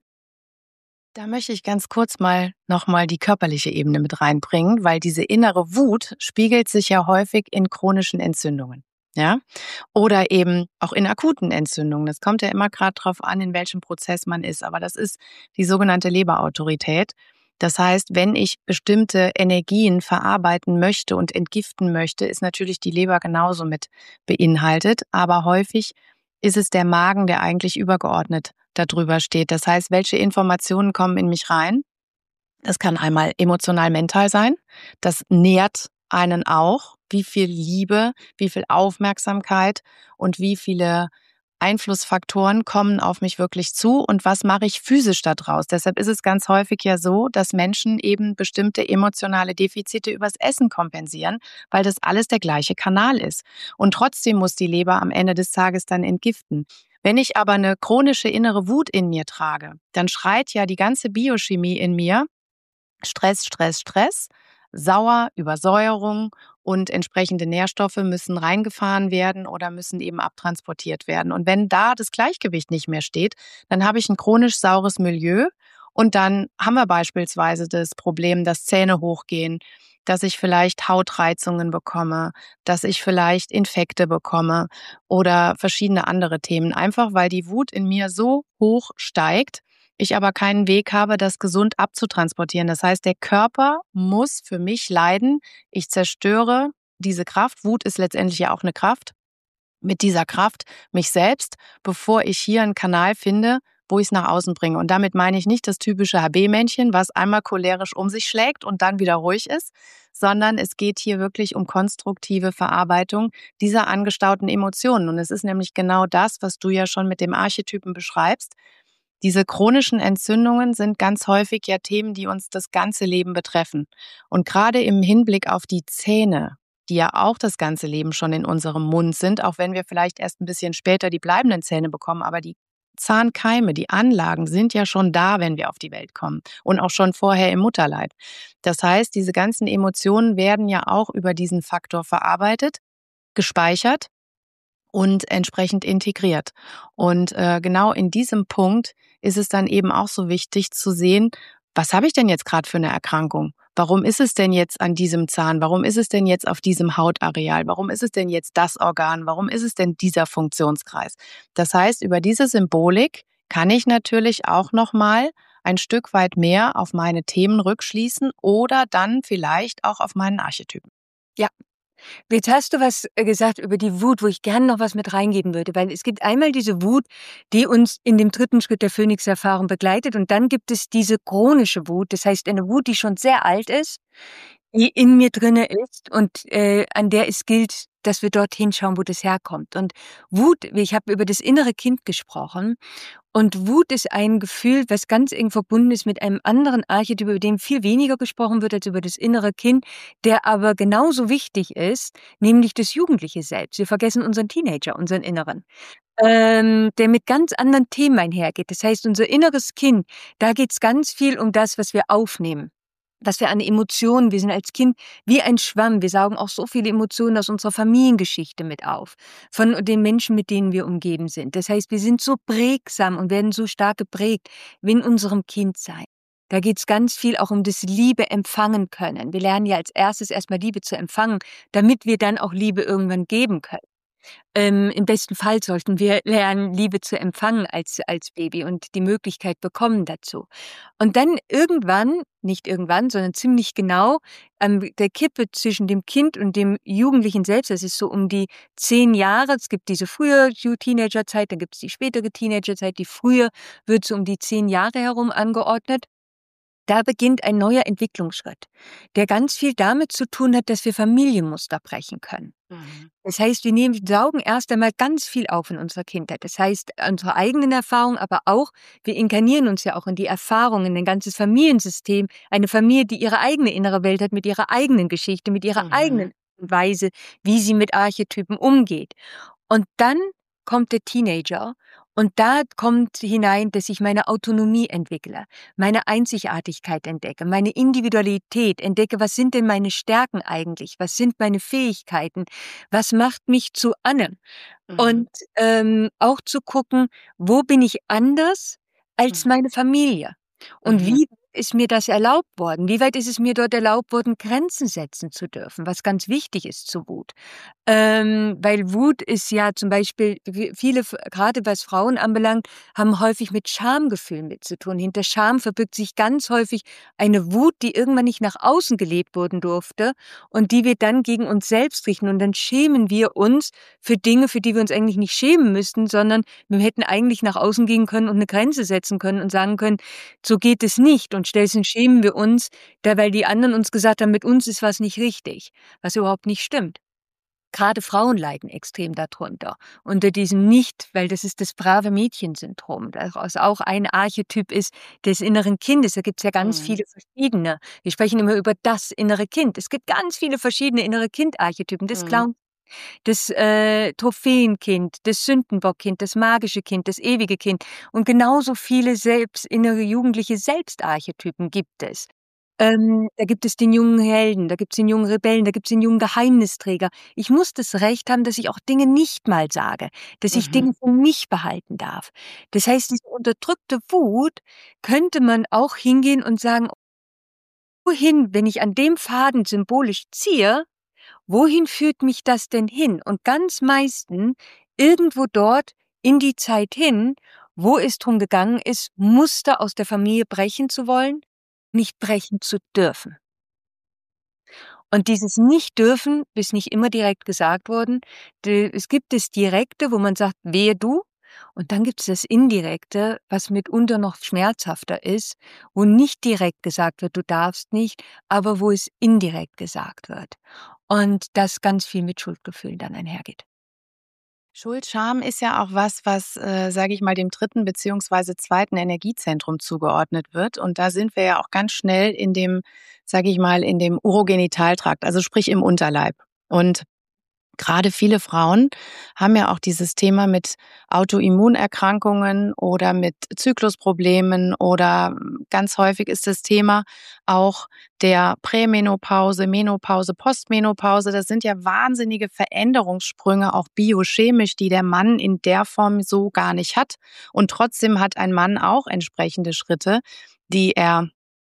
Da möchte ich ganz kurz mal nochmal die körperliche Ebene mit reinbringen, weil diese innere Wut spiegelt sich ja häufig in chronischen Entzündungen, ja, oder eben auch in akuten Entzündungen. Das kommt ja immer gerade drauf an, in welchem Prozess man ist, aber das ist die sogenannte Leberautorität. Das heißt, wenn ich bestimmte Energien verarbeiten möchte und entgiften möchte, ist natürlich die Leber genauso mit beinhaltet, aber häufig ist es der Magen, der eigentlich übergeordnet darüber steht. Das heißt, welche Informationen kommen in mich rein? Das kann einmal emotional-mental sein. Das nährt einen auch. Wie viel Liebe, wie viel Aufmerksamkeit und wie viele Einflussfaktoren kommen auf mich wirklich zu und was mache ich physisch daraus? Deshalb ist es ganz häufig ja so, dass Menschen eben bestimmte emotionale Defizite übers Essen kompensieren, weil das alles der gleiche Kanal ist. Und trotzdem muss die Leber am Ende des Tages dann entgiften. Wenn ich aber eine chronische innere Wut in mir trage, dann schreit ja die ganze Biochemie in mir Stress, Stress, Stress, Sauer, Übersäuerung und entsprechende Nährstoffe müssen reingefahren werden oder müssen eben abtransportiert werden. Und wenn da das Gleichgewicht nicht mehr steht, dann habe ich ein chronisch saures Milieu und dann haben wir beispielsweise das Problem, dass Zähne hochgehen, dass ich vielleicht Hautreizungen bekomme, dass ich vielleicht Infekte bekomme oder verschiedene andere Themen, einfach weil die Wut in mir so hoch steigt, ich aber keinen Weg habe, das gesund abzutransportieren. Das heißt, der Körper muss für mich leiden. Ich zerstöre diese Kraft. Wut ist letztendlich ja auch eine Kraft. Mit dieser Kraft mich selbst, bevor ich hier einen Kanal finde, wo ich es nach außen bringe. Und damit meine ich nicht das typische H B-Männchen, was einmal cholerisch um sich schlägt und dann wieder ruhig ist, sondern es geht hier wirklich um konstruktive Verarbeitung dieser angestauten Emotionen. Und es ist nämlich genau das, was du ja schon mit dem Archetypen beschreibst. Diese chronischen Entzündungen sind ganz häufig ja Themen, die uns das ganze Leben betreffen. Und gerade im Hinblick auf die Zähne, die ja auch das ganze Leben schon in unserem Mund sind, auch wenn wir vielleicht erst ein bisschen später die bleibenden Zähne bekommen, aber die Zahnkeime, die Anlagen sind ja schon da, wenn wir auf die Welt kommen und auch schon vorher im Mutterleib. Das heißt, diese ganzen Emotionen werden ja auch über diesen Faktor verarbeitet, gespeichert und entsprechend integriert. Und äh, genau in diesem Punkt ist es dann eben auch so wichtig zu sehen, was habe ich denn jetzt gerade für eine Erkrankung? Warum ist es denn jetzt an diesem Zahn? Warum ist es denn jetzt auf diesem Hautareal? Warum ist es denn jetzt das Organ? Warum ist es denn dieser Funktionskreis? Das heißt, über diese Symbolik kann ich natürlich auch nochmal ein Stück weit mehr auf meine Themen rückschließen oder dann vielleicht auch auf meinen Archetypen. Ja. Jetzt hast du was äh, gesagt über die Wut, wo ich gerne noch was mit reingeben würde, weil es gibt einmal diese Wut, die uns in dem dritten Schritt der Phönix-Erfahrung begleitet und dann gibt es diese chronische Wut, das heißt eine Wut, die schon sehr alt ist, die in mir drinne ist und äh, an der es gilt, dass wir dorthin schauen, wo das herkommt. Und Wut, ich habe über das innere Kind gesprochen und Wut ist ein Gefühl, was ganz eng verbunden ist mit einem anderen Archetyp, über den viel weniger gesprochen wird als über das innere Kind, der aber genauso wichtig ist, nämlich das jugendliche Selbst. Wir vergessen unseren Teenager, unseren Inneren, ähm, der mit ganz anderen Themen einhergeht. Das heißt, unser inneres Kind, da geht es ganz viel um das, was wir aufnehmen. Was wir an Emotionen, wir sind als Kind wie ein Schwamm, wir saugen auch so viele Emotionen aus unserer Familiengeschichte mit auf, von den Menschen, mit denen wir umgeben sind. Das heißt, wir sind so prägsam und werden so stark geprägt wie in unserem Kindsein. Da geht es ganz viel auch um das Liebe empfangen können. Wir lernen ja als erstes erstmal Liebe zu empfangen, damit wir dann auch Liebe irgendwann geben können. Ähm, im besten Fall sollten wir lernen, Liebe zu empfangen als, als Baby und die Möglichkeit bekommen dazu. Und dann irgendwann, nicht irgendwann, sondern ziemlich genau, an der Kippe zwischen dem Kind und dem Jugendlichen selbst, das ist so um die zehn Jahre, es gibt diese frühe Teenagerzeit, dann gibt es die spätere Teenagerzeit, die frühe wird so um die zehn Jahre herum angeordnet. Da beginnt ein neuer Entwicklungsschritt, der ganz viel damit zu tun hat, dass wir Familienmuster brechen können. Mhm. Das heißt, wir nehmen, saugen erst einmal ganz viel auf in unserer Kindheit. Das heißt, unsere eigenen Erfahrungen, aber auch, wir inkarnieren uns ja auch in die Erfahrungen, in ein ganzes Familiensystem. Eine Familie, die ihre eigene innere Welt hat, mit ihrer eigenen Geschichte, mit ihrer Mhm. eigenen Weise, wie sie mit Archetypen umgeht. Und dann kommt der Teenager Und da kommt hinein, dass ich meine Autonomie entwickle, meine Einzigartigkeit entdecke, meine Individualität entdecke, was sind denn meine Stärken eigentlich, was sind meine Fähigkeiten, was macht mich zu Anne? Mhm. Und ähm, auch zu gucken, wo bin ich anders als Mhm. meine Familie? Und Mhm. wie ist mir das erlaubt worden? Wie weit ist es mir dort erlaubt worden, Grenzen setzen zu dürfen, was ganz wichtig ist zu Wut? Ähm, weil Wut ist ja zum Beispiel, wie- viele, f- gerade was Frauen anbelangt, haben häufig mit Schamgefühlen mit zu tun. Hinter Scham verbirgt sich ganz häufig eine Wut, die irgendwann nicht nach außen gelebt worden durfte und die wir dann gegen uns selbst richten. Und dann schämen wir uns für Dinge, für die wir uns eigentlich nicht schämen müssten, sondern wir hätten eigentlich nach außen gehen können und eine Grenze setzen können und sagen können, so geht es nicht. Und stattdessen schämen wir uns, da weil die anderen uns gesagt haben, mit uns ist was nicht richtig, was überhaupt nicht stimmt. Gerade Frauen leiden extrem darunter, unter diesem nicht, weil das ist das brave Mädchen-Syndrom, das auch ein Archetyp ist des inneren Kindes. Da gibt's ja ganz Mhm. viele verschiedene. Wir sprechen immer über das innere Kind. Es gibt ganz viele verschiedene innere Kind-Archetypen. Das Mhm. Clown, das äh, Trophäenkind, das Sündenbockkind, das magische Kind, das ewige Kind. Und genauso viele selbst innere jugendliche Selbstarchetypen gibt es. Ähm, da gibt es den jungen Helden, da gibt es den jungen Rebellen, da gibt es den jungen Geheimnisträger. Ich muss das Recht haben, dass ich auch Dinge nicht mal sage, dass ich Mhm. Dinge für mich behalten darf. Das heißt, diese unterdrückte Wut könnte man auch hingehen und sagen, wohin, wenn ich an dem Faden symbolisch ziehe, wohin führt mich das denn hin? Und ganz meisten irgendwo dort in die Zeit hin, wo es drum gegangen ist, Muster aus der Familie brechen zu wollen, nicht brechen zu dürfen. Und dieses Nicht-Dürfen ist nicht immer direkt gesagt worden. D- Es gibt das Direkte, wo man sagt, wehe du. Und dann gibt es das Indirekte, was mitunter noch schmerzhafter ist, wo nicht direkt gesagt wird, du darfst nicht, aber wo es indirekt gesagt wird. Und das ganz viel mit Schuldgefühlen dann einhergeht. Schuld, Scham ist ja auch was, was, äh, sage ich mal, dem dritten beziehungsweise zweiten Energiezentrum zugeordnet wird. Und da sind wir ja auch ganz schnell in dem, sage ich mal, in dem Urogenitaltrakt, also sprich im Unterleib. Und gerade viele Frauen haben ja auch dieses Thema mit Autoimmunerkrankungen oder mit Zyklusproblemen oder ganz häufig ist das Thema auch der Prämenopause, Menopause, Postmenopause. Das sind ja wahnsinnige Veränderungssprünge, auch biochemisch, die der Mann in der Form so gar nicht hat. Und trotzdem hat ein Mann auch entsprechende Schritte, die er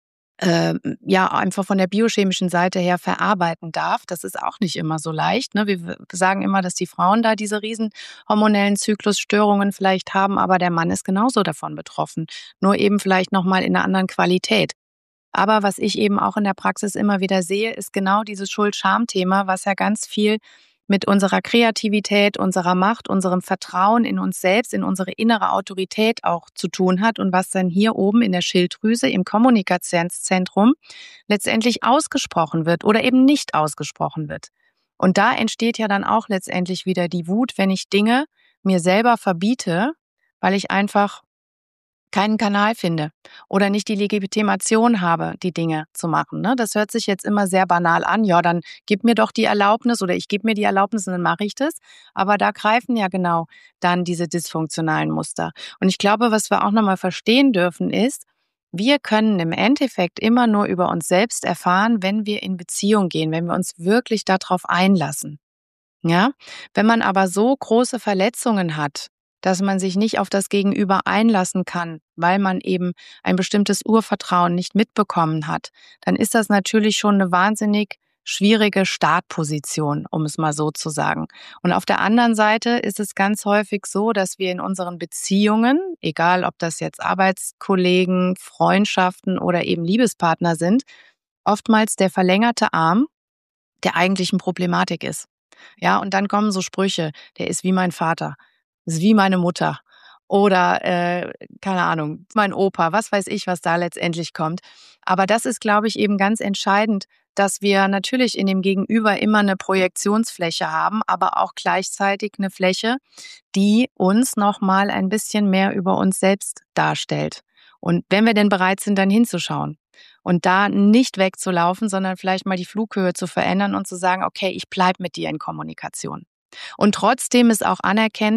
ähm, ja, einfach von der biochemischen Seite her verarbeiten darf. Das ist auch nicht immer so leicht, ne? Wir w sagen immer, dass die Frauen da diese riesen hormonellen Zyklusstörungen vielleicht haben, aber der Mann ist genauso davon betroffen, nur eben vielleicht noch mal in 'ner anderen Qualität. Aber was ich eben auch in der Praxis immer wieder sehe, ist genau dieses Schuld-Scham-Thema, was ja ganz viel mit unserer Kreativität, unserer Macht, unserem Vertrauen in uns selbst, in unsere innere Autorität auch zu tun hat und was dann hier oben in der Schilddrüse im Kommunikationszentrum letztendlich ausgesprochen wird oder eben nicht ausgesprochen wird. Und da entsteht ja dann auch letztendlich wieder die Wut, wenn ich Dinge mir selber verbiete, weil ich einfach keinen Kanal finde oder nicht die Legitimation habe, die Dinge zu machen, ne? Das hört sich jetzt immer sehr banal an. Ja, dann gib mir doch die Erlaubnis oder ich gebe mir die Erlaubnis und dann mache ich das. Aber da greifen ja genau dann diese dysfunktionalen Muster. Und ich glaube, was wir auch noch mal verstehen dürfen, ist, wir können im Endeffekt immer nur über uns selbst erfahren, wenn wir in Beziehung gehen, wenn wir uns wirklich darauf einlassen. Ja, wenn man aber so große Verletzungen hat, dass man sich nicht auf das Gegenüber einlassen kann, weil man eben ein bestimmtes Urvertrauen nicht mitbekommen hat, dann ist das natürlich schon eine wahnsinnig schwierige Startposition, um es mal so zu sagen. Und auf der anderen Seite ist es ganz häufig so, dass wir in unseren Beziehungen, egal ob das jetzt Arbeitskollegen, Freundschaften oder eben Liebespartner sind, oftmals der verlängerte Arm der eigentlichen Problematik ist. Ja, und dann kommen so Sprüche, der ist wie mein Vater, ist wie meine Mutter oder, äh, keine Ahnung, mein Opa, was weiß ich, was da letztendlich kommt. Aber das ist, glaube ich, eben ganz entscheidend, dass wir natürlich in dem Gegenüber immer eine Projektionsfläche haben, aber auch gleichzeitig eine Fläche, die uns noch mal ein bisschen mehr über uns selbst darstellt. Und wenn wir denn bereit sind, dann hinzuschauen und da nicht wegzulaufen, sondern vielleicht mal die Flughöhe zu verändern und zu sagen: „Okay, ich bleibe mit dir in Kommunikation.“ Und trotzdem es auch anerkennt,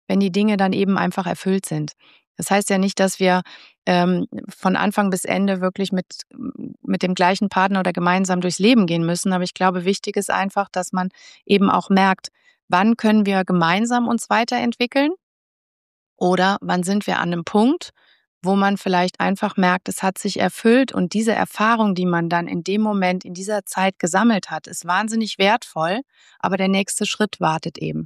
wenn die Dinge dann eben einfach erfüllt sind. Das heißt ja nicht, dass wir ähm, von Anfang bis Ende wirklich mit, mit dem gleichen Partner oder gemeinsam durchs Leben gehen müssen. Aber ich glaube, wichtig ist einfach, dass man eben auch merkt, wann können wir gemeinsam uns weiterentwickeln oder wann sind wir an einem Punkt, wo man vielleicht einfach merkt, es hat sich erfüllt und diese Erfahrung, die man dann in dem Moment, in dieser Zeit gesammelt hat, ist wahnsinnig wertvoll, aber der nächste Schritt wartet eben.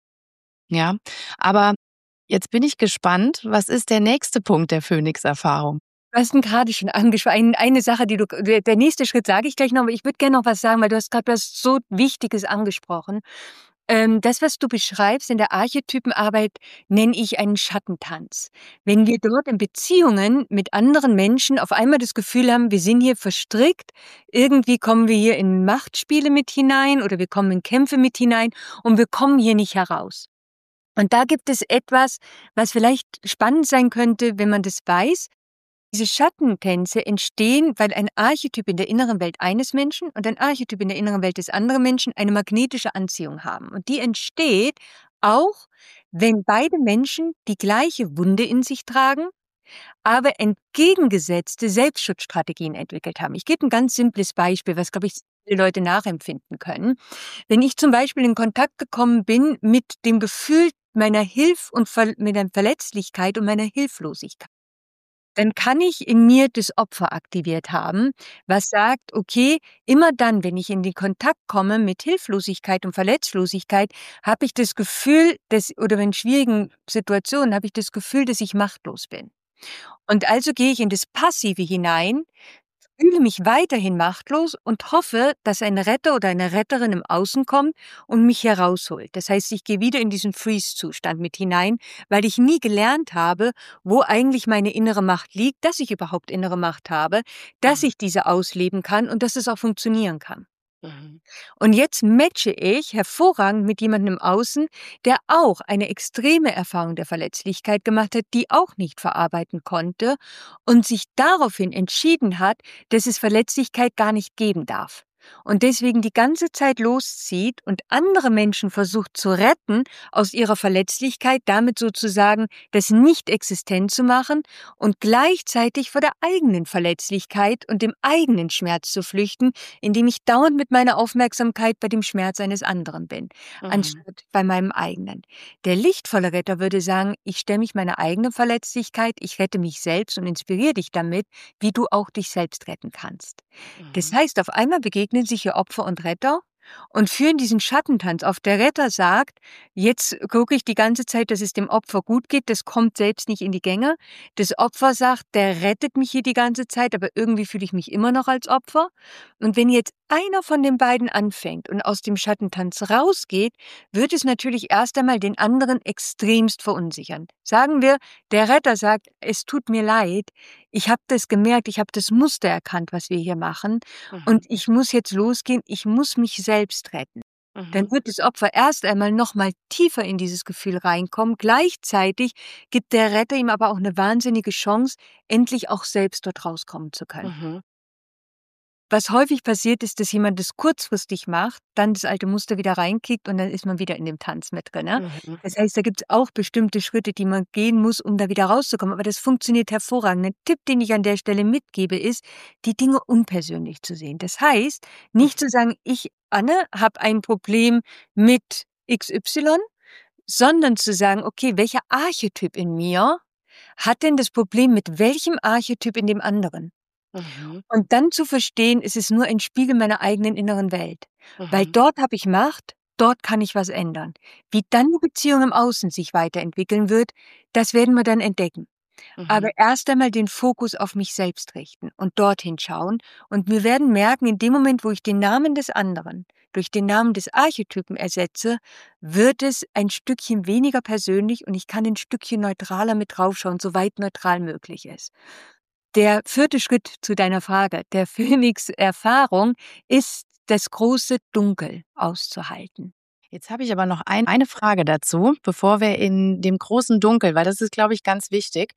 Ja, aber jetzt bin ich gespannt, was ist der nächste Punkt der Phönix-Erfahrung? Du hast ihn gerade schon angesprochen. Eine Sache, die du, der der nächste Schritt sage ich gleich noch, aber ich würde gerne noch was sagen, weil du hast gerade was so Wichtiges angesprochen. Ähm, das, was du beschreibst in der Archetypenarbeit, nenne ich einen Schattentanz. Wenn wir dort in Beziehungen mit anderen Menschen auf einmal das Gefühl haben, wir sind hier verstrickt, irgendwie kommen wir hier in Machtspiele mit hinein oder wir kommen in Kämpfe mit hinein und wir kommen hier nicht heraus. Und da gibt es etwas, was vielleicht spannend sein könnte, wenn man das weiß. Diese Schattentänze entstehen, weil ein Archetyp in der inneren Welt eines Menschen und ein Archetyp in der inneren Welt des anderen Menschen eine magnetische Anziehung haben. Und die entsteht auch, wenn beide Menschen die gleiche Wunde in sich tragen, aber entgegengesetzte Selbstschutzstrategien entwickelt haben. Ich gebe ein ganz simples Beispiel, was, glaube ich, viele Leute nachempfinden können. Wenn ich zum Beispiel in Kontakt gekommen bin mit dem Gefühl meiner Hilf- und Ver- mit der Verletzlichkeit und meiner Hilflosigkeit, dann kann ich in mir das Opfer aktiviert haben, was sagt, okay, immer dann, wenn ich in den Kontakt komme mit Hilflosigkeit und Verletzlosigkeit, habe ich das Gefühl, dass, oder in schwierigen Situationen habe ich das Gefühl, dass ich machtlos bin. Und also gehe ich in das Passive hinein, fühle mich weiterhin machtlos und hoffe, dass ein Retter oder eine Retterin im Außen kommt und mich herausholt. Das heißt, ich gehe wieder in diesen Freeze-Zustand mit hinein, weil ich nie gelernt habe, wo eigentlich meine innere Macht liegt, dass ich überhaupt innere Macht habe, dass Mhm. ich diese ausleben kann und dass es auch funktionieren kann. Mhm. Und jetzt matche ich hervorragend mit jemandem im Außen, der auch eine extreme Erfahrung der Verletzlichkeit gemacht hat, die auch nicht verarbeiten konnte und sich daraufhin entschieden hat, dass es Verletzlichkeit gar nicht geben darf. Und deswegen die ganze Zeit loszieht und andere Menschen versucht zu retten aus ihrer Verletzlichkeit, damit sozusagen das nicht existent zu machen und gleichzeitig vor der eigenen Verletzlichkeit und dem eigenen Schmerz zu flüchten, indem ich dauernd mit meiner Aufmerksamkeit bei dem Schmerz eines anderen bin, Mhm. anstatt bei meinem eigenen. Der lichtvolle Retter würde sagen, ich stelle mich meiner eigenen Verletzlichkeit, ich rette mich selbst und inspiriere dich damit, wie du auch dich selbst retten kannst. Das Mhm. heißt, auf einmal begegnen sich hier Opfer und Retter und führen diesen Schattentanz auf. Der Retter sagt, jetzt gucke ich die ganze Zeit, dass es dem Opfer gut geht, das kommt selbst nicht in die Gänge. Das Opfer sagt, der rettet mich hier die ganze Zeit, aber irgendwie fühle ich mich immer noch als Opfer. Und wenn jetzt einer von den beiden anfängt und aus dem Schattentanz rausgeht, wird es natürlich erst einmal den anderen extremst verunsichern. Sagen wir, der Retter sagt, es tut mir leid, ich habe das gemerkt, ich habe das Muster erkannt, was wir hier machen, und Mhm. ich muss jetzt losgehen, ich muss mich selbst retten. Dann Mhm. wird das Opfer erst einmal noch mal tiefer in dieses Gefühl reinkommen. Gleichzeitig gibt der Retter ihm aber auch eine wahnsinnige Chance, endlich auch selbst dort rauskommen zu können. Mhm. Was häufig passiert, ist, dass jemand das kurzfristig macht, dann das alte Muster wieder reinkickt und dann ist man wieder in dem Tanz mit drin, ne? Mhm. Das heißt, da gibt's auch bestimmte Schritte, die man gehen muss, um da wieder rauszukommen, aber das funktioniert hervorragend. Ein Tipp, den ich an der Stelle mitgebe, ist, die Dinge unpersönlich zu sehen. Das heißt, nicht zu sagen: „Ich, Anne, habe ein Problem mit X Y", sondern zu sagen: „Okay, welcher Archetyp in mir hat denn das Problem mit welchem Archetyp in dem anderen?" Mhm. Und dann zu verstehen, es ist nur ein Spiegel meiner eigenen inneren Welt. Weil Mhm. dort habe ich Macht, dort kann ich was ändern. Wie dann die Beziehung im Außen sich weiterentwickeln wird, das werden wir dann entdecken. Aber Mhm. erst einmal den Fokus auf mich selbst richten und dorthin schauen. Und wir werden merken, in dem Moment, wo ich den Namen des anderen durch den Namen des Archetypen ersetze, wird es ein Stückchen weniger persönlich und ich kann ein Stückchen neutraler mit draufschauen, soweit neutral möglich ist. Der vierte Schritt zu deiner Frage, der Phönix-Erfahrung, ist das große Dunkel auszuhalten. Jetzt habe ich aber noch ein, eine Frage dazu, bevor wir in dem großen Dunkel, weil das ist, glaube ich, ganz wichtig.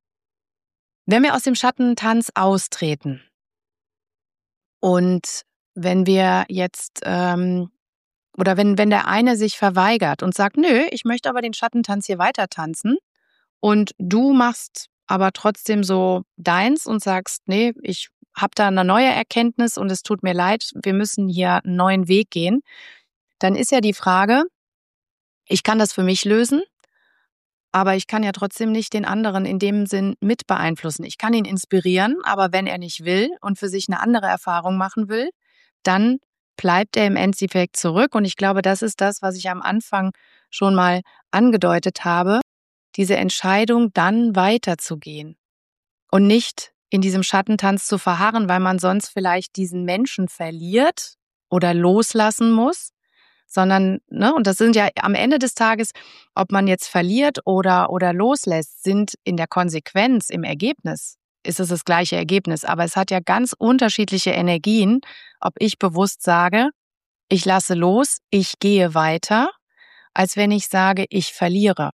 Wenn wir aus dem Schattentanz austreten und wenn wir jetzt ähm, oder wenn, wenn der eine sich verweigert und sagt, nö, ich möchte aber den Schattentanz hier weiter tanzen und du machst aber trotzdem so deins und sagst, nee, ich habe da eine neue Erkenntnis und es tut mir leid, wir müssen hier einen neuen Weg gehen, dann ist ja die Frage, ich kann das für mich lösen, aber ich kann ja trotzdem nicht den anderen in dem Sinn mit beeinflussen. Ich kann ihn inspirieren, aber wenn er nicht will und für sich eine andere Erfahrung machen will, dann bleibt er im Endeffekt zurück. Und ich glaube, das ist das, was ich am Anfang schon mal angedeutet habe, diese Entscheidung, dann weiterzugehen und nicht in diesem Schattentanz zu verharren, weil man sonst vielleicht diesen Menschen verliert oder loslassen muss, sondern, ne, und das sind ja am Ende des Tages, ob man jetzt verliert oder, oder loslässt, sind in der Konsequenz, im Ergebnis, ist es das gleiche Ergebnis. Aber es hat ja ganz unterschiedliche Energien, ob ich bewusst sage, ich lasse los, ich gehe weiter, als wenn ich sage, ich verliere.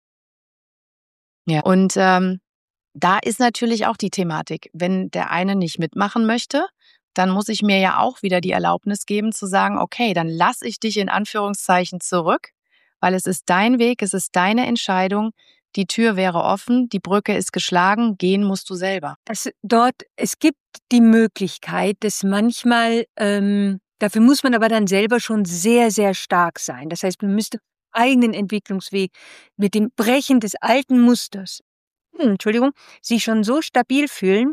Ja. Und ähm, da ist natürlich auch die Thematik, wenn der eine nicht mitmachen möchte, dann muss ich mir ja auch wieder die Erlaubnis geben zu sagen, okay, dann lass ich dich in Anführungszeichen zurück, weil es ist dein Weg, es ist deine Entscheidung, die Tür wäre offen, die Brücke ist geschlagen, gehen musst du selber. Das dort, es gibt die Möglichkeit, dass manchmal, ähm, dafür muss man aber dann selber schon sehr, sehr stark sein. Das heißt, man müsste eigenen Entwicklungsweg mit dem Brechen des alten Musters, hm, Entschuldigung, sich schon so stabil fühlen,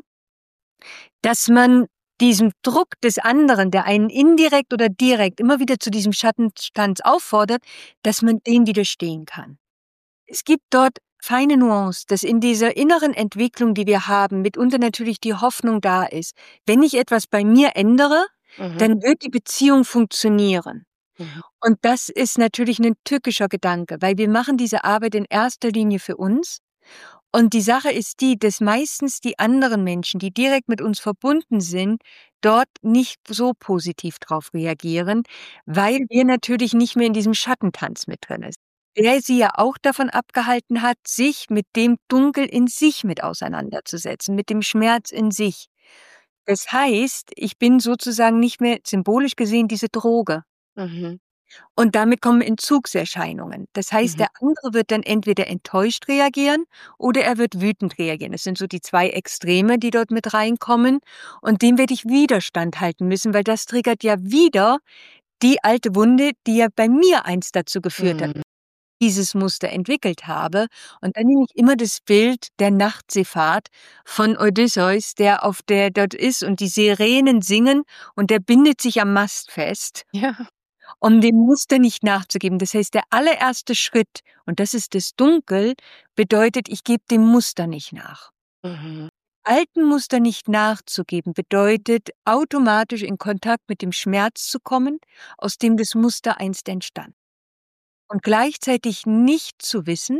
dass man diesem Druck des anderen, der einen indirekt oder direkt immer wieder zu diesem Schattentanz auffordert, dass man dem widerstehen kann. Es gibt dort feine Nuance, dass in dieser inneren Entwicklung, die wir haben, mitunter natürlich die Hoffnung da ist. Wenn ich etwas bei mir ändere, mhm. dann wird die Beziehung funktionieren. Mhm. Und das ist natürlich ein tückischer Gedanke, weil wir machen diese Arbeit in erster Linie für uns. Und die Sache ist die, dass meistens die anderen Menschen, die direkt mit uns verbunden sind, dort nicht so positiv drauf reagieren, weil wir natürlich nicht mehr in diesem Schattentanz mit drin sind. Der sie ja auch davon abgehalten hat, sich mit dem Dunkel in sich mit auseinanderzusetzen, mit dem Schmerz in sich. Das heißt, ich bin sozusagen nicht mehr symbolisch gesehen diese Droge. Mhm. Und damit kommen Entzugserscheinungen. Das heißt, mhm. der andere wird dann entweder enttäuscht reagieren oder er wird wütend reagieren. Das sind so die zwei Extreme, die dort mit reinkommen. Und dem werde ich Widerstand halten müssen, weil das triggert ja wieder die alte Wunde, die ja bei mir einst dazu geführt mhm. hat, dieses Muster entwickelt habe. Und dann nehme ich immer das Bild der Nachtseefahrt von Odysseus, der auf der dort ist und die Sirenen singen und der bindet sich am Mast fest. Ja. Um dem Muster nicht nachzugeben. Das heißt, der allererste Schritt, und das ist das Dunkel, bedeutet, ich gebe dem Muster nicht nach. Mhm. Alten Muster nicht nachzugeben, bedeutet, automatisch in Kontakt mit dem Schmerz zu kommen, aus dem das Muster einst entstand. Und gleichzeitig nicht zu wissen,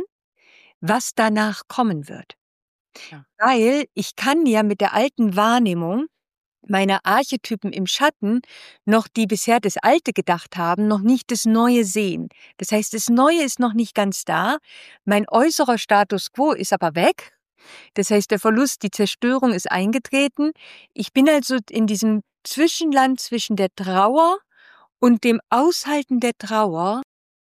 was danach kommen wird. Ja. Weil ich kann ja mit der alten Wahrnehmung meiner Archetypen im Schatten noch, die bisher das Alte gedacht haben, noch nicht das Neue sehen. Das heißt, das Neue ist noch nicht ganz da. Mein äußerer Status quo ist aber weg. Das heißt, der Verlust, die Zerstörung ist eingetreten. Ich bin also in diesem Zwischenland zwischen der Trauer und dem Aushalten der Trauer.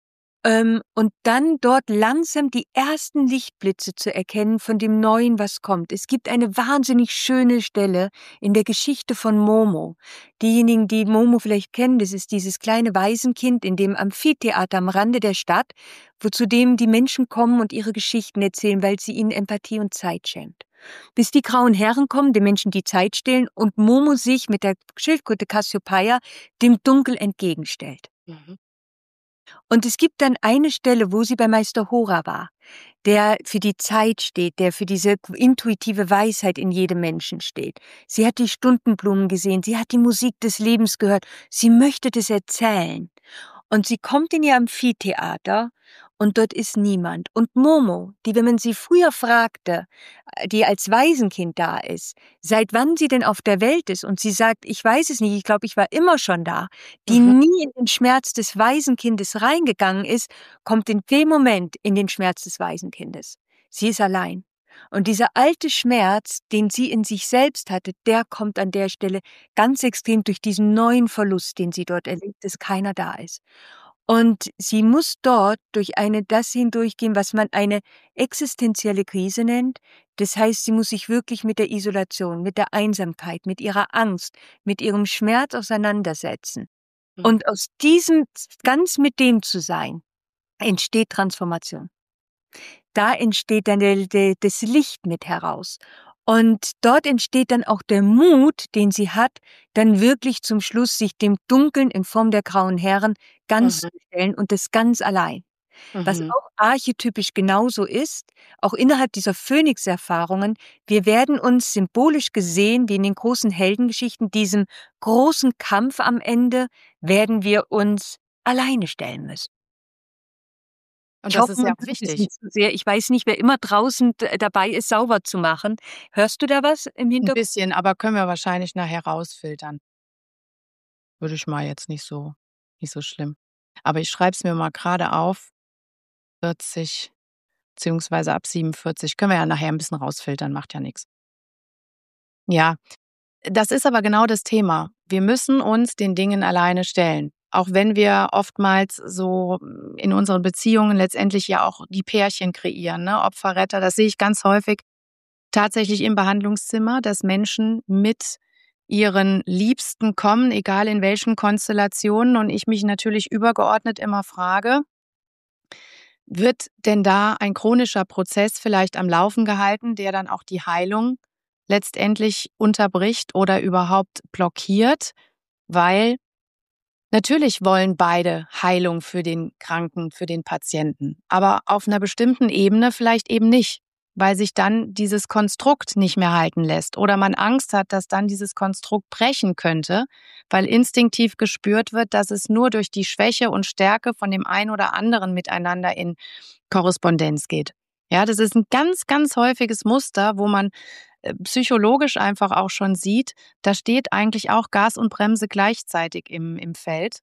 Ähm, und dann dort langsam die ersten Lichtblitze zu erkennen von dem Neuen, was kommt. Es gibt eine wahnsinnig schöne Stelle in der Geschichte von Momo. Diejenigen, die Momo vielleicht kennen, das ist dieses kleine Waisenkind in dem Amphitheater am Rande der Stadt, wo zu dem die Menschen kommen und ihre Geschichten erzählen, weil sie ihnen Empathie und Zeit schenkt. Bis die grauen Herren kommen, den Menschen die Zeit stehlen und Momo sich mit der Schildkröte Cassiopeia dem Dunkel entgegenstellt. Mhm. Und es gibt dann eine Stelle, wo sie bei Meister Hora war, der für die Zeit steht, der für diese intuitive Weisheit in jedem Menschen steht. Sie hat die Stundenblumen gesehen, sie hat die Musik des Lebens gehört, sie möchte das erzählen. Und sie kommt in ihr Amphitheater und dort ist niemand. Und Momo, die, wenn man sie früher fragte, die als Waisenkind da ist, seit wann sie denn auf der Welt ist, und sie sagt, ich weiß es nicht, ich glaube, ich war immer schon da, die mhm. nie in den Schmerz des Waisenkindes reingegangen ist, kommt in dem Moment in den Schmerz des Waisenkindes. Sie ist allein. Und dieser alte Schmerz, den sie in sich selbst hatte, der kommt an der Stelle ganz extrem durch diesen neuen Verlust, den sie dort erlebt, dass keiner da ist. Und sie muss dort durch eine das hindurchgehen, was man eine existenzielle Krise nennt. Das heißt, sie muss sich wirklich mit der Isolation, mit der Einsamkeit, mit ihrer Angst, mit ihrem Schmerz auseinandersetzen. Mhm. Und aus diesem ganz mit dem zu sein, entsteht Transformation. Da entsteht dann der, der, das Licht mit heraus. Und dort entsteht dann auch der Mut, den sie hat, dann wirklich zum Schluss sich dem Dunkeln in Form der grauen Herren ganz Mhm. zu stellen und das ganz allein. Was Mhm. auch archetypisch genauso ist, auch innerhalb dieser Phönix-Erfahrungen, wir werden uns symbolisch gesehen, wie in den großen Heldengeschichten, diesem großen Kampf am Ende, werden wir uns alleine stellen müssen. Und Ich das hoffe, ist ja man auch hört es wichtig. nicht zu sehr. Ich weiß nicht, wer immer draußen d dabei ist, sauber zu machen. Hörst du da was im 'N Hintergrund? bisschen, aber können wir wahrscheinlich nachher rausfiltern. Würde ich mal jetzt nicht so nicht so schlimm. Aber ich schreibe es mir mal grade auf, vierzig beziehungsweise ab siebenundvierzig. Können wir ja nachher 'n bisschen rausfiltern, macht ja nix. Ja, das ist aber genau das Thema. Wir müssen uns den Dingen alleine stellen. Auch wenn wir oftmals so in unseren Beziehungen letztendlich ja auch die Pärchen kreieren, ne? Opfer, Retter, das sehe ich ganz häufig tatsächlich im Behandlungszimmer, dass Menschen mit ihren Liebsten kommen, egal in welchen Konstellationen, und ich mich natürlich übergeordnet immer frage: Wird denn da ein chronischer Prozess vielleicht am Laufen gehalten, der dann auch die Heilung letztendlich unterbricht oder überhaupt blockiert? Weil natürlich wollen beide Heilung für den Kranken, für den Patienten, aber auf 'ner bestimmten Ebene vielleicht eben nicht, weil sich dann dieses Konstrukt nicht mehr halten lässt oder man Angst hat, dass dann dieses Konstrukt brechen könnte, weil instinktiv gespürt wird, dass es nur durch die Schwäche und Stärke von dem einen oder anderen miteinander in Korrespondenz geht. Ja, das ist 'n ganz, ganz häufiges Muster, wo man, äh, psychologisch einfach auch schon sieht, da steht eigentlich auch Gas und Bremse gleichzeitig im im Feld.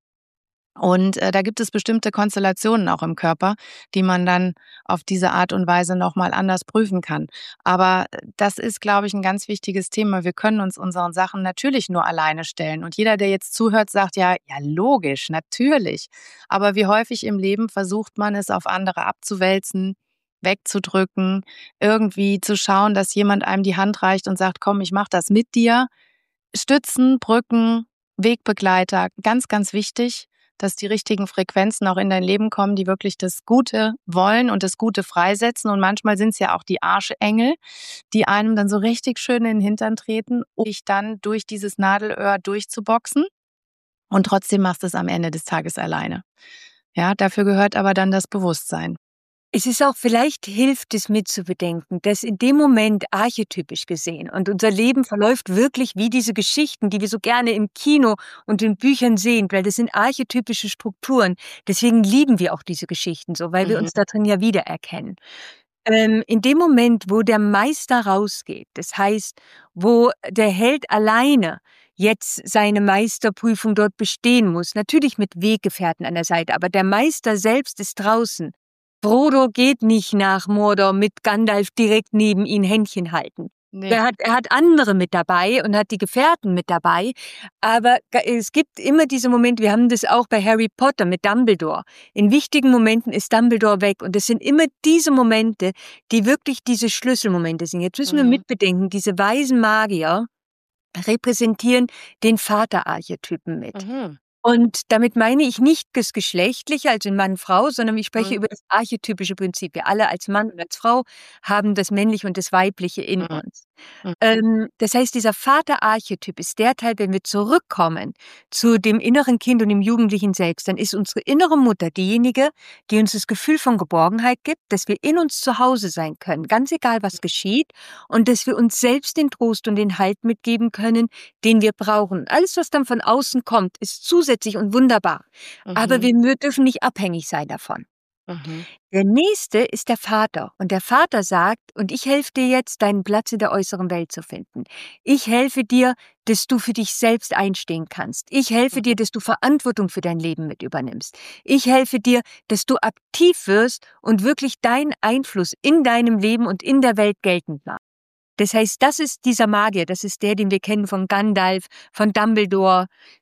Und, äh, da gibt es bestimmte Konstellationen auch im Körper, die man dann auf diese Art und Weise noch mal anders prüfen kann. Aber das ist, glaube ich, 'n ganz wichtiges Thema. Wir können uns unseren Sachen natürlich nur alleine stellen. Und jeder, der jetzt zuhört, sagt: „Ja, ja logisch, natürlich.“ Aber wie häufig im Leben versucht man es auf andere abzuwälzen, wegzudrücken, irgendwie zu schauen, dass jemand einem die Hand reicht und sagt: „Komm, ich mache das mit dir.“ Stützen, Brücken, Wegbegleiter, ganz, ganz wichtig, dass die richtigen Frequenzen auch in dein Leben kommen, die wirklich das Gute wollen und das Gute freisetzen. Und manchmal sind's ja auch die Arschengel, die einem dann so richtig schön in 'n Hintern treten, um dich dann durch dieses Nadelöhr durchzuboxen. Und trotzdem machst du's am Ende des Tages alleine. Ja, dafür gehört aber dann das Bewusstsein. Es ist auch vielleicht hilft es mitzubedenken, dass in dem Moment archetypisch gesehen und unser Leben verläuft wirklich wie diese Geschichten, die wir so gerne im Kino und in Büchern sehen, weil das sind archetypische Strukturen. Deswegen lieben wir auch diese Geschichten so, weil wir Mhm. uns da drin ja wiedererkennen. Ähm, in dem Moment, wo der Meister rausgeht, das heißt, wo der Held alleine jetzt seine Meisterprüfung dort bestehen muss, natürlich mit Weggefährten an der Seite, aber der Meister selbst ist draußen. Frodo geht nicht nach Mordor mit Gandalf direkt neben ihn Händchen halten. Ne. Er hat er hat andere mit dabei und hat die Gefährten mit dabei, aber ga es gibt immer diese Momente, wir haben das auch bei Harry Potter mit Dumbledore. In wichtigen Momenten ist Dumbledore weg und es sind immer diese Momente, die wirklich diese Schlüsselmomente sind. Jetzt müssen wir Mhm. mitbedenken, diese weisen Magier repräsentieren den Vaterarchetypen mit. Mhm. Und damit meine ich nicht das Geschlechtliche, also Mann, Frau, sondern ich spreche Mhm. über das archetypische Prinzip. Wir alle als Mann und als Frau haben das Männliche und das Weibliche in Mhm. uns. Mhm. Ähm, das heißt, dieser Vaterarchetyp ist der Teil, wenn wir zurückkommen zu dem inneren Kind und dem Jugendlichen selbst, dann ist unsere innere Mutter diejenige, die uns das Gefühl von Geborgenheit gibt, dass wir in uns zu Hause sein können, ganz egal, was geschieht, und dass wir uns selbst den Trost und den Halt mitgeben können, den wir brauchen. Alles, was dann von außen kommt, ist zusätzlich und wunderbar. Aber Mhm. wir mü dürfen nicht abhängig sein davon. Mhm. Der Nächste ist der Vater. Und der Vater sagt: „Und ich helfe dir jetzt, deinen Platz in der äußeren Welt zu finden. Ich helfe dir, dass du für dich selbst einstehen kannst. Ich helfe dir, Mhm. dass du Verantwortung für dein Leben mit übernimmst. Ich helfe dir, dass du aktiv wirst und wirklich deinen Einfluss in deinem Leben und in der Welt geltend machst.“ Das heißt, das ist dieser Magier, das ist der, den wir kennen von Gandalf, von Dumbledore.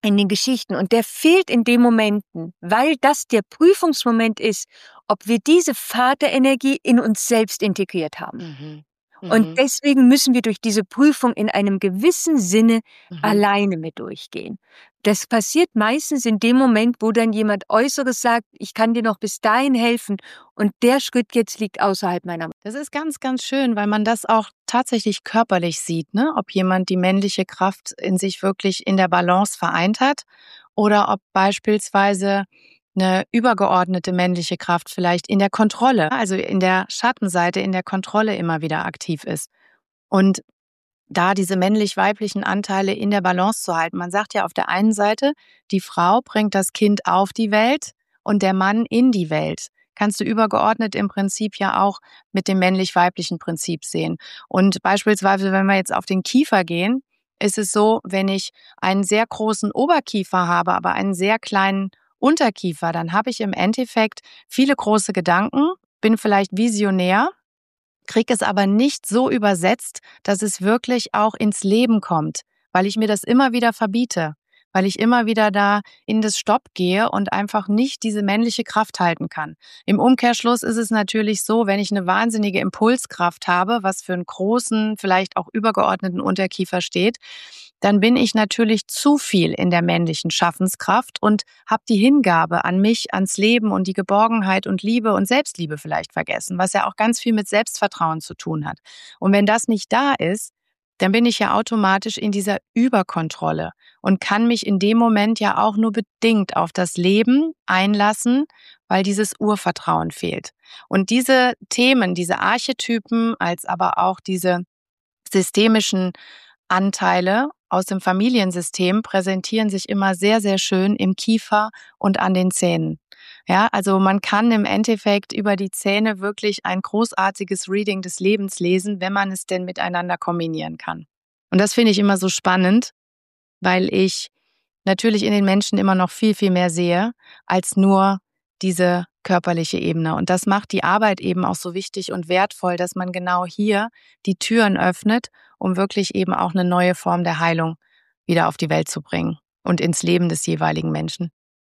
in den Geschichten. Und der fehlt in den Momenten, weil das der Prüfungsmoment ist, ob wir diese Vaterenergie in uns selbst integriert haben. Mhm. Und Mhm. deswegen müssen wir durch diese Prüfung in einem gewissen Sinne Mhm. alleine mit durchgehen. Das passiert meistens in dem Moment, wo dann jemand Äußeres sagt, ich kann dir noch bis dahin helfen und der Schritt jetzt liegt außerhalb meiner Macht. Das ist ganz, ganz schön, weil man das auch tatsächlich körperlich sieht, ne? Ob jemand die männliche Kraft in sich wirklich in der Balance vereint hat oder ob beispielsweise eine übergeordnete männliche Kraft vielleicht in der Kontrolle, also in der Schattenseite, in der Kontrolle immer wieder aktiv ist. Und da diese männlich-weiblichen Anteile in der Balance zu halten. Man sagt ja auf der einen Seite, die Frau bringt das Kind auf die Welt und der Mann in die Welt. Kannst du übergeordnet im Prinzip ja auch mit dem männlich-weiblichen Prinzip sehen. Und beispielsweise, wenn wir jetzt auf den Kiefer gehen, ist es so, wenn ich einen sehr großen Oberkiefer habe, aber einen sehr kleinen Unterkiefer, dann habe ich im Endeffekt viele große Gedanken, bin vielleicht visionär, kriege es aber nicht so übersetzt, dass es wirklich auch ins Leben kommt, weil ich mir das immer wieder verbiete, weil ich immer wieder da in das Stopp gehe und einfach nicht diese männliche Kraft halten kann. Im Umkehrschluss ist es natürlich so, wenn ich eine wahnsinnige Impulskraft habe, was für einen großen, vielleicht auch übergeordneten Unterkiefer steht, dann bin ich natürlich zu viel in der männlichen Schaffenskraft und habe die Hingabe an mich, ans Leben und die Geborgenheit und Liebe und Selbstliebe vielleicht vergessen, was ja auch ganz viel mit Selbstvertrauen zu tun hat. Und wenn das nicht da ist, dann bin ich ja automatisch in dieser Überkontrolle und kann mich in dem Moment ja auch nur bedingt auf das Leben einlassen, weil dieses Urvertrauen fehlt. Und diese Themen, diese Archetypen, als aber auch diese systemischen Anteile aus dem Familiensystem präsentieren sich immer sehr, sehr schön im Kiefer und an den Zähnen. Ja, also man kann im Endeffekt über die Zähne wirklich ein großartiges Reading des Lebens lesen, wenn man es denn miteinander kombinieren kann. Und das finde ich immer so spannend, weil ich natürlich in den Menschen immer noch viel, viel mehr sehe als nur diese körperliche Ebene. Und das macht die Arbeit eben auch so wichtig und wertvoll, dass man genau hier die Türen öffnet, um wirklich eben auch eine neue Form der Heilung wieder auf die Welt zu bringen und ins Leben des jeweiligen Menschen.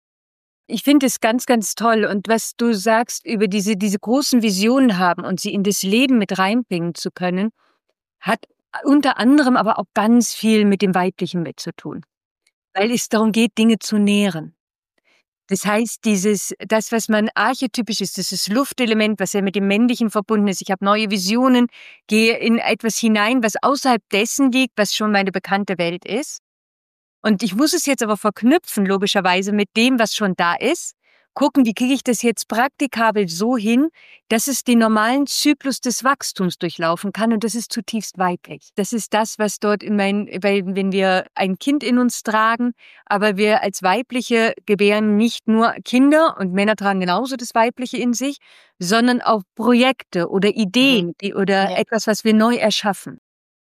Ich finde es ganz, ganz toll. Und was du sagst über diese, diese großen Visionen haben und sie in das Leben mit reinbringen zu können, hat unter anderem aber auch ganz viel mit dem Weiblichen mit zu tun. Weil es darum geht, Dinge zu nähren. Das heißt, dieses, das, was man archetypisch ist, dieses Luftelement, was ja mit dem Männlichen verbunden ist. Ich habe neue Visionen, gehe in etwas hinein, was außerhalb dessen liegt, was schon meine bekannte Welt ist. Und ich muss es jetzt aber verknüpfen, logischerweise, mit dem, was schon da ist. Gucken, wie kriege ich das jetzt praktikabel so hin, dass es den normalen Zyklus des Wachstums durchlaufen kann. Und das ist zutiefst weiblich. Das ist das, was dort in mein, weil wenn wir ein Kind in uns tragen, aber wir als Weibliche gebären nicht nur Kinder und Männer tragen genauso das Weibliche in sich, sondern auch Projekte oder Ideen, die, oder Ja. etwas, was wir neu erschaffen,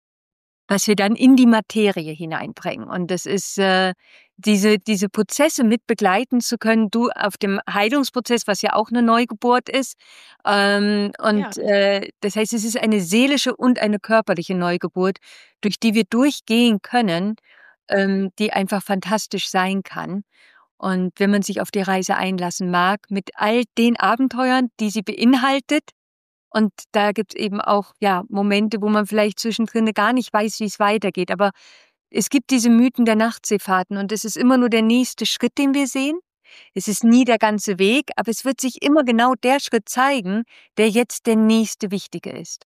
was wir dann in die Materie hineinbringen. Und das ist äh, diese diese Prozesse mit begleiten zu können, du auf dem Heilungsprozess, was ja auch eine Neugeburt ist. Ähm, und Ja. äh, das heißt, es ist eine seelische und eine körperliche Neugeburt, durch die wir durchgehen können, ähm, die einfach fantastisch sein kann. Und wenn man sich auf die Reise einlassen mag, mit all den Abenteuern, die sie beinhaltet, und da gibt's eben auch, ja, Momente, wo man vielleicht zwischendrin gar nicht weiß, wie es weitergeht. Aber es gibt diese Mythen der Nachtseefahrten und es ist immer nur der nächste Schritt, den wir sehen. Es ist nie der ganze Weg, aber es wird sich immer genau der Schritt zeigen, der jetzt der nächste wichtige ist.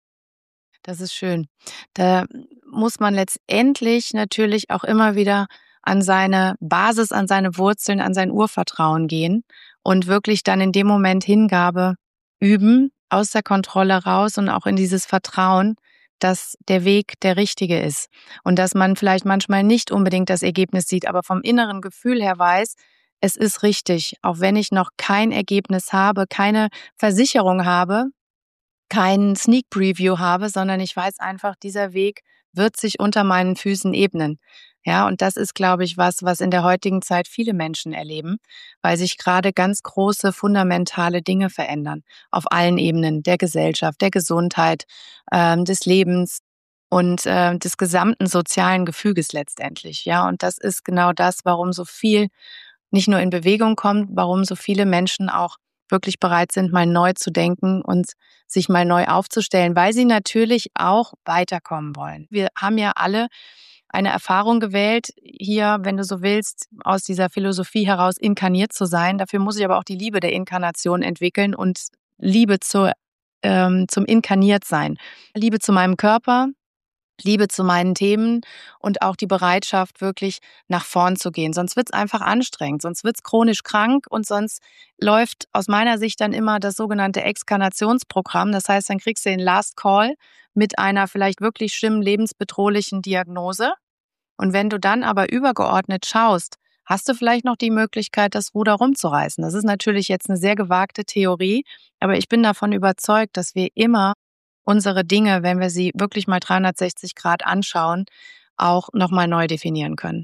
Das ist schön. Da muss man letztendlich natürlich auch immer wieder an seine Basis, an seine Wurzeln, an sein Urvertrauen gehen und wirklich dann in dem Moment Hingabe üben, aus der Kontrolle raus und auch in dieses Vertrauen, dass der Weg der richtige ist und dass man vielleicht manchmal nicht unbedingt das Ergebnis sieht, aber vom inneren Gefühl her weiß, es ist richtig, auch wenn ich noch kein Ergebnis habe, keine Versicherung habe, kein Sneak Preview habe, sondern ich weiß einfach, dieser Weg wird sich unter meinen Füßen ebnen. Ja, und das ist, glaube ich, was, was in der heutigen Zeit viele Menschen erleben, weil sich gerade ganz große, fundamentale Dinge verändern. Auf allen Ebenen der Gesellschaft, der Gesundheit, ähm, des Lebens, und äh, des gesamten sozialen Gefüges letztendlich. Ja, und das ist genau das, warum so viel nicht nur in Bewegung kommt, warum so viele Menschen auch wirklich bereit sind, mal neu zu denken und sich mal neu aufzustellen, weil sie natürlich auch weiterkommen wollen. Wir haben ja alle eine Erfahrung gewählt, hier, wenn du so willst, aus dieser Philosophie heraus inkarniert zu sein. Dafür muss ich aber auch die Liebe der Inkarnation entwickeln und Liebe zur, ähm, zum Inkarniertsein. Liebe zu meinem Körper, Liebe zu meinen Themen und auch die Bereitschaft, wirklich nach vorn zu gehen. Sonst wird's einfach anstrengend, sonst wird's chronisch krank und sonst läuft aus meiner Sicht dann immer das sogenannte Exkarnationsprogramm. Das heißt, dann kriegst du den Last Call mit einer vielleicht wirklich schlimmen, lebensbedrohlichen Diagnose. Und wenn du dann aber übergeordnet schaust, hast du vielleicht noch die Möglichkeit, das Ruder rumzureißen. Das ist natürlich jetzt eine sehr gewagte Theorie, aber ich bin davon überzeugt, dass wir immer unsere Dinge, wenn wir sie wirklich mal dreihundertsechzig Grad anschauen, auch nochmal neu definieren können.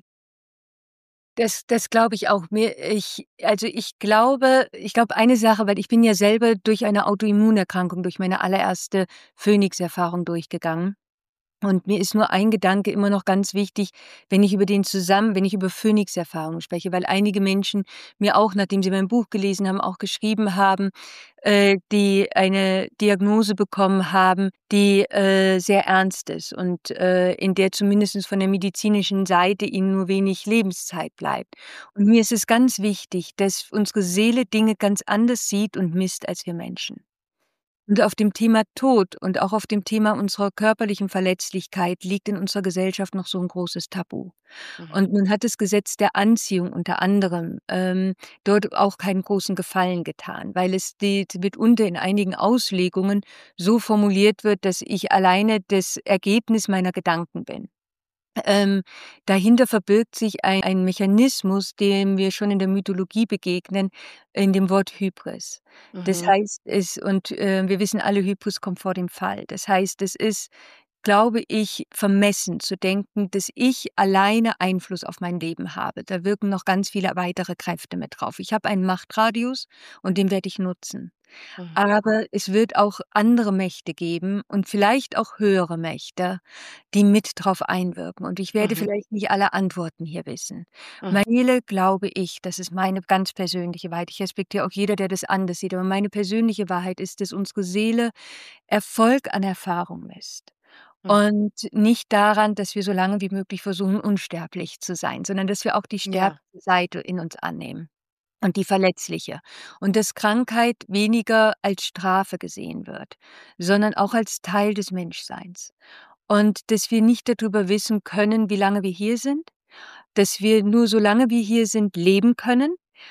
Das das glaube ich auch. Mir ich also, ich glaube ich glaube eine Sache, weil ich bin ja selber durch eine Autoimmunerkrankung, durch meine allererste Phoenix-Erfahrung durchgegangen. Und mir ist nur ein Gedanke immer noch ganz wichtig, wenn ich über den zusammen wenn ich über Phoenix-Erfahrungen spreche, weil einige Menschen mir auch, nachdem sie mein Buch gelesen haben, auch geschrieben haben, äh, die eine Diagnose bekommen haben, die, äh, sehr ernst ist und, äh, in der zumindest von der medizinischen Seite ihnen nur wenig Lebenszeit bleibt. Und mir ist es ganz wichtig, dass unsere Seele Dinge ganz anders sieht und misst als wir Menschen. Und auf dem Thema Tod und auch auf dem Thema unserer körperlichen Verletzlichkeit liegt in unserer Gesellschaft noch so 'n großes Tabu. Mhm. Und nun hat das Gesetz der Anziehung unter anderem, ähm, dort auch keinen großen Gefallen getan, weil es die mitunter in einigen Auslegungen so formuliert wird, dass ich alleine das Ergebnis meiner Gedanken bin. Ähm, dahinter verbirgt sich ein ein Mechanismus, dem wir schon in der Mythologie begegnen, in dem Wort Hybris. Das Mhm. heißt, es und, äh, wir wissen alle, Hybris kommt vor dem Fall. Das heißt, es ist, glaube ich, vermessen zu denken, dass ich alleine Einfluss auf mein Leben habe. Da wirken noch ganz viele weitere Kräfte mit drauf. Ich habe einen Machtradius und den werde ich nutzen. Mhm. Aber es wird auch andere Mächte geben und vielleicht auch höhere Mächte, die mit drauf einwirken. Und ich werde Mhm. vielleicht nicht alle Antworten hier wissen. Mhm. Meine glaube ich, das ist meine ganz persönliche Wahrheit. Ich respektiere auch jeder, der das anders sieht, aber meine persönliche Wahrheit ist, dass unsere Seele Erfolg an Erfahrung misst. Mhm. Und nicht daran, dass wir so lange wie möglich versuchen, unsterblich zu sein, sondern dass wir auch die Ja. sterbliche Seite in uns annehmen und die verletzliche. Und dass Krankheit weniger als Strafe gesehen wird, sondern auch als Teil des Menschseins. Und dass wir nicht darüber wissen können, wie lange wir hier sind, dass wir nur solange wir hier sind, leben können,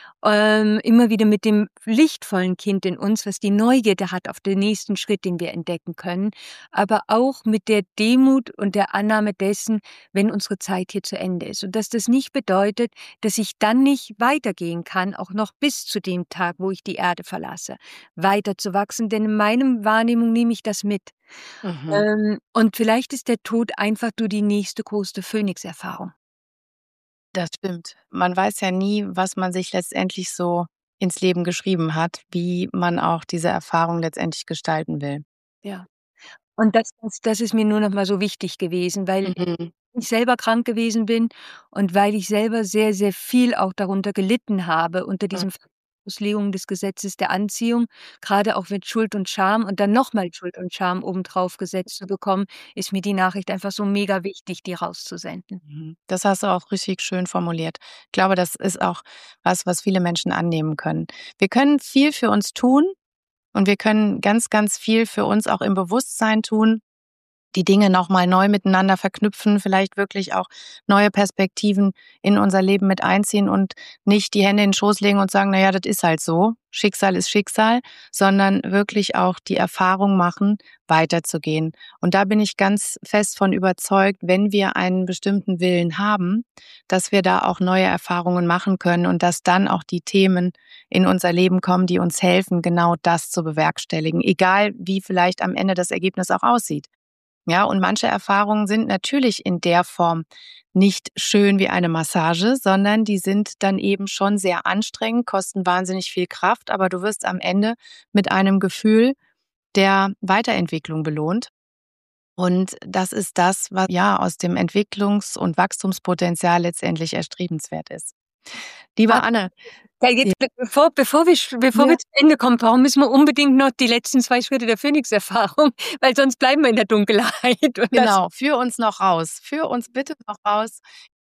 ähm, immer wieder mit dem lichtvollen Kind in uns, was die Neugierde hat auf den nächsten Schritt, den wir entdecken können, aber auch mit der Demut und der Annahme dessen, wenn unsere Zeit hier zu Ende ist. Und dass das nicht bedeutet, dass ich dann nicht weitergehen kann, auch noch bis zu dem Tag, wo ich die Erde verlasse, weiterzuwachsen, denn in meinem Wahrnehmung nehme ich das mit. Mhm. Ähm, und vielleicht ist der Tod einfach nur die nächste große Phönix-Erfahrung. Das stimmt. Man weiß ja nie, was man sich letztendlich so ins Leben geschrieben hat, wie man auch diese Erfahrung letztendlich gestalten will. Ja. Und das das das ist mir nur noch mal so wichtig gewesen, weil Mhm. ich selber krank gewesen bin und weil ich selber sehr, sehr viel auch darunter gelitten habe, unter Mhm. diesem Auslegung des Gesetzes der Anziehung, grade auch mit Schuld und Scham und dann noch mal Schuld und Scham obendrauf gesetzt zu bekommen, ist mir die Nachricht einfach so mega wichtig, die rauszusenden. Mhm. Das hast du auch richtig schön formuliert. Ich glaube, das ist auch was, was viele Menschen annehmen können. Wir können viel für uns tun und wir können ganz, ganz viel für uns auch im Bewusstsein tun, die Dinge noch mal neu miteinander verknüpfen, vielleicht wirklich auch neue Perspektiven in unser Leben mit einziehen und nicht die Hände in den Schoß legen und sagen: „Na ja, das ist halt so. Schicksal ist Schicksal“, sondern wirklich auch die Erfahrung machen, weiterzugehen. Und da bin ich ganz fest von überzeugt, wenn wir einen bestimmten Willen haben, dass wir da auch neue Erfahrungen machen können und dass dann auch die Themen in unser Leben kommen, die uns helfen, genau das zu bewerkstelligen, egal wie vielleicht am Ende das Ergebnis auch aussieht. Ja, und manche Erfahrungen sind natürlich in der Form nicht schön wie eine Massage, sondern die sind dann eben schon sehr anstrengend, kosten wahnsinnig viel Kraft, aber du wirst am Ende mit einem Gefühl der Weiterentwicklung belohnt. Und das ist das, was ja aus dem Entwicklungs- und Wachstumspotenzial letztendlich erstrebenswert ist. Liebe Anne. Ja, jetzt, bevor, bevor, wir, bevor Ja. wir zu Ende kommen, warum müssen wir unbedingt noch die letzten zwei Schritte der Phönix-Erfahrung? Weil sonst bleiben wir in der Dunkelheit. Und Genau, führ uns noch raus. Führ uns bitte noch raus.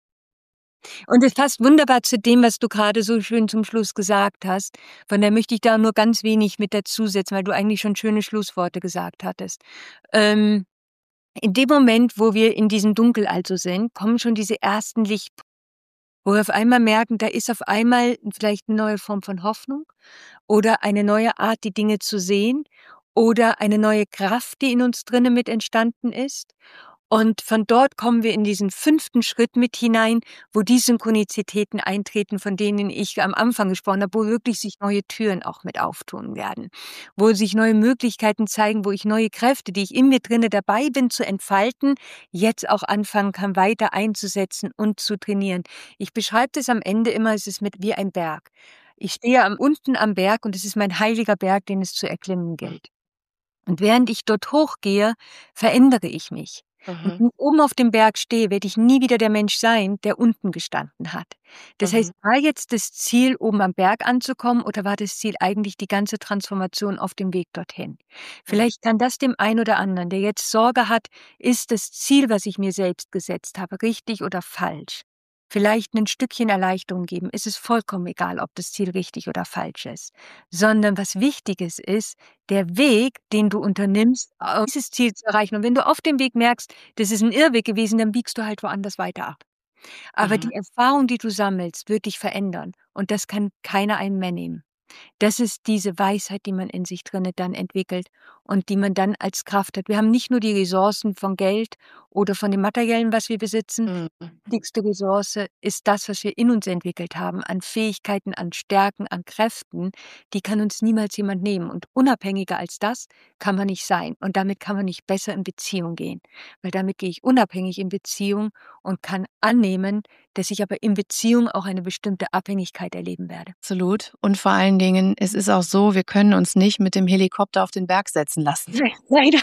Und es passt wunderbar zu dem, was du gerade so schön zum Schluss gesagt hast. Von daher möchte ich da nur ganz wenig mit dazusetzen, weil du eigentlich schon schöne Schlussworte gesagt hattest. Ähm, in dem Moment, wo wir in diesem Dunkel also sind, kommen schon diese ersten Lichtpunkte, wo wir auf einmal merken, da ist auf einmal vielleicht eine neue Form von Hoffnung oder eine neue Art, die Dinge zu sehen oder eine neue Kraft, die in uns drinnen mit entstanden ist. Und von dort kommen wir in diesen fünften Schritt mit hinein, wo die Synchronizitäten eintreten, von denen ich am Anfang gesprochen habe, wo wirklich sich neue Türen auch mit auftun werden, wo sich neue Möglichkeiten zeigen, wo ich neue Kräfte, die ich in mir drinne dabei bin zu entfalten, jetzt auch anfangen kann, weiter einzusetzen und zu trainieren. Ich beschreibe das am Ende immer, es ist mit wie ein Berg. Ich stehe am, unten am Berg und es ist mein heiliger Berg, den es zu erklimmen gilt. Und während ich dort hochgehe, verändere ich mich. Und Mhm. wenn ich oben auf dem Berg stehe, werde ich nie wieder der Mensch sein, der unten gestanden hat. Das Mhm. heißt, war jetzt das Ziel, oben am Berg anzukommen, oder war das Ziel eigentlich die ganze Transformation auf dem Weg dorthin? Vielleicht kann das dem einen oder anderen, der jetzt Sorge hat, ist das Ziel, was ich mir selbst gesetzt habe, richtig oder falsch? Vielleicht ein Stückchen Erleichterung geben. Es ist vollkommen egal, ob das Ziel richtig oder falsch ist. Sondern was Wichtiges ist, der Weg, den du unternimmst, um dieses Ziel zu erreichen. Und wenn du auf dem Weg merkst, das ist ein Irrweg gewesen, dann biegst du halt woanders weiter ab. Aber Mhm. die Erfahrung, die du sammelst, wird dich verändern. Und das kann keiner einem mehr nehmen. Das ist diese Weisheit, die man in sich drinne dann entwickelt und die man dann als Kraft hat. Wir haben nicht nur die Ressourcen von Geld oder von dem Materiellen, was wir besitzen. Mhm. Die wichtigste Ressource ist das, was wir in uns entwickelt haben, an Fähigkeiten, an Stärken, an Kräften. Die kann uns niemals jemand nehmen. Und unabhängiger als das kann man nicht sein. Und damit kann man nicht besser in Beziehung gehen. Weil damit gehe ich unabhängig in Beziehung und kann annehmen, dass ich aber in Beziehung auch eine bestimmte Abhängigkeit erleben werde. Absolut. Und vor allen Dingen, es ist auch so, wir können uns nicht mit dem Helikopter auf den Berg setzen lassen. Leider.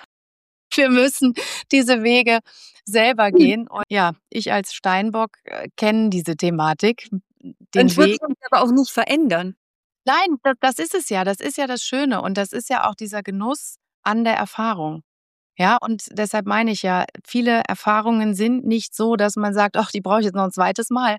Wir müssen diese Wege selber gehen. Und ja, ich als Steinbock äh, kenne diese Thematik. Den Sonst wird Weg. es uns aber auch nicht verändern. Nein, das, das ist es ja. Das ist ja das Schöne. Und das ist ja auch dieser Genuss an der Erfahrung. Ja, und deshalb meine ich ja, viele Erfahrungen sind nicht so, dass man sagt, ach, die brauche ich jetzt noch ein zweites Mal.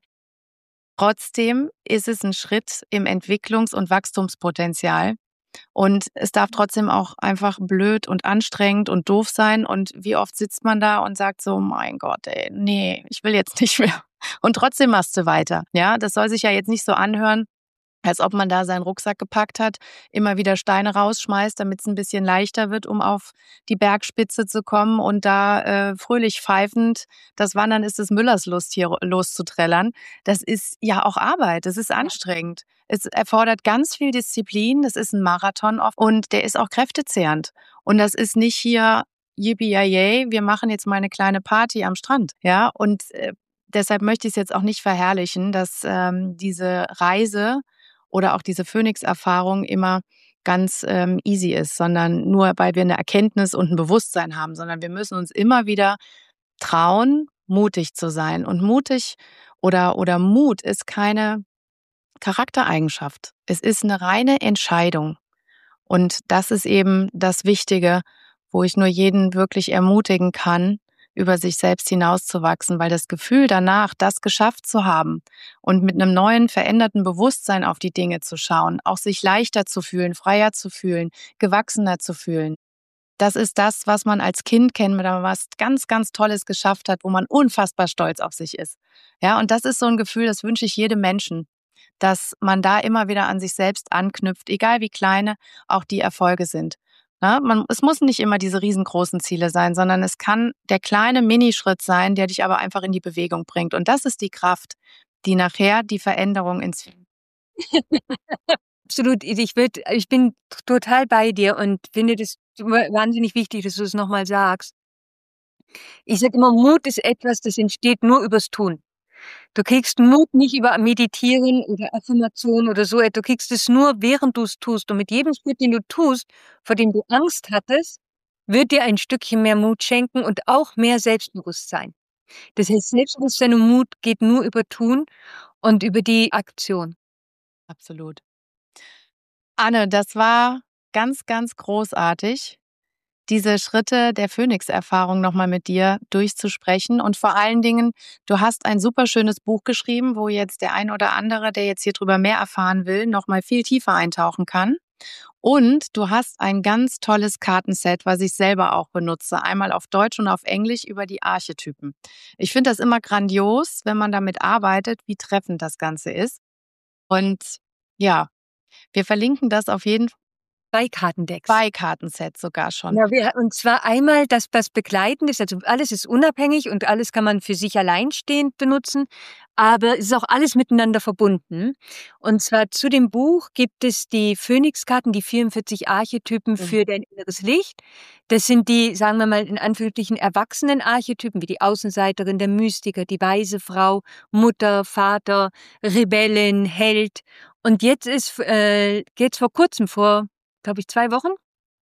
Trotzdem ist es ein Schritt im Entwicklungs- und Wachstumspotenzial. Und es darf trotzdem auch einfach blöd und anstrengend und doof sein. Und wie oft sitzt man da und sagt so, mein Gott, ey, nee, ich will jetzt nicht mehr. Und trotzdem machst du weiter. Ja, das soll sich ja jetzt nicht so anhören, als ob man da seinen Rucksack gepackt hat, immer wieder Steine rausschmeißt, damit es ein bisschen leichter wird, um auf die Bergspitze zu kommen und da äh, fröhlich pfeifend, das Wandern ist des Müllers Lust, hier loszuträllern. Das ist ja auch Arbeit, das ist anstrengend. Es erfordert ganz viel Disziplin, das ist ein Marathon oft und der ist auch kräftezehrend. Und das ist nicht hier yippie wir machen jetzt mal eine kleine Party am Strand. Ja, und äh, deshalb möchte ich es jetzt auch nicht verherrlichen, dass ähm, diese Reise oder auch diese Phönix-Erfahrung immer ganz ähm, easy ist, sondern nur, weil wir eine Erkenntnis und ein Bewusstsein haben, sondern wir müssen uns immer wieder trauen, mutig zu sein. Und mutig oder, oder Mut ist keine Charaktereigenschaft. Es ist eine reine Entscheidung. Und das ist eben das Wichtige, wo ich nur jeden wirklich ermutigen kann, über sich selbst hinauszuwachsen, weil das Gefühl danach, das geschafft zu haben und mit einem neuen, veränderten Bewusstsein auf die Dinge zu schauen, auch sich leichter zu fühlen, freier zu fühlen, gewachsener zu fühlen. Das ist das, was man als Kind kennt, wenn man was ganz, ganz Tolles geschafft hat, wo man unfassbar stolz auf sich ist. Ja, und das ist so ein Gefühl, das wünsche ich jedem Menschen, dass man da immer wieder an sich selbst anknüpft, egal wie kleine auch die Erfolge sind. Ja, man, es muss nicht immer diese riesengroßen Ziele sein, sondern es kann der kleine Minischritt sein, der dich aber einfach in die Bewegung bringt. Und das ist die Kraft, die nachher die Veränderung ins Absolut. Ich, würd, ich bin total bei dir und finde das wahnsinnig wichtig, dass du es nochmal sagst. Ich sage immer, Mut ist etwas, das entsteht nur übers Tun. Du kriegst Mut nicht über Meditieren oder Affirmation oder so. Du kriegst es nur, während du es tust. Und mit jedem Schritt, den du tust, vor dem du Angst hattest, wird dir ein Stückchen mehr Mut schenken und auch mehr Selbstbewusstsein. Das heißt, Selbstbewusstsein und Mut geht nur über Tun und über die Aktion. Absolut. Anne, das war ganz, ganz großartig, diese Schritte der Phönix-Erfahrung noch mal mit dir durchzusprechen. Und vor allen Dingen, du hast ein super schönes Buch geschrieben, wo jetzt der ein oder andere, der jetzt hier drüber mehr erfahren will, noch mal viel tiefer eintauchen kann. Und du hast ein ganz tolles Kartenset, was ich selber auch benutze, einmal auf Deutsch und auf Englisch über die Archetypen. Ich finde das immer grandios, wenn man damit arbeitet, wie treffend das Ganze ist. Und ja, wir verlinken das auf jeden Fall. Zwei Kartendecks. Zwei Kartensets sogar schon. Ja, wir, und zwar einmal das, was begleitend ist, also alles ist unabhängig und alles kann man für sich alleinstehend benutzen, aber es ist auch alles miteinander verbunden. Und zwar zu dem Buch gibt es die Phönix-Karten, die vierundvierzig Archetypen Mhm. für dein inneres Licht. Das sind die, sagen wir mal, in Anführungsstrichen erwachsenen Archetypen, wie die Außenseiterin, der Mystiker, die weise Frau, Mutter, Vater, Rebellin, Held. Und jetzt ist, äh, geht's vor kurzem, vor glaube ich, zwei Wochen,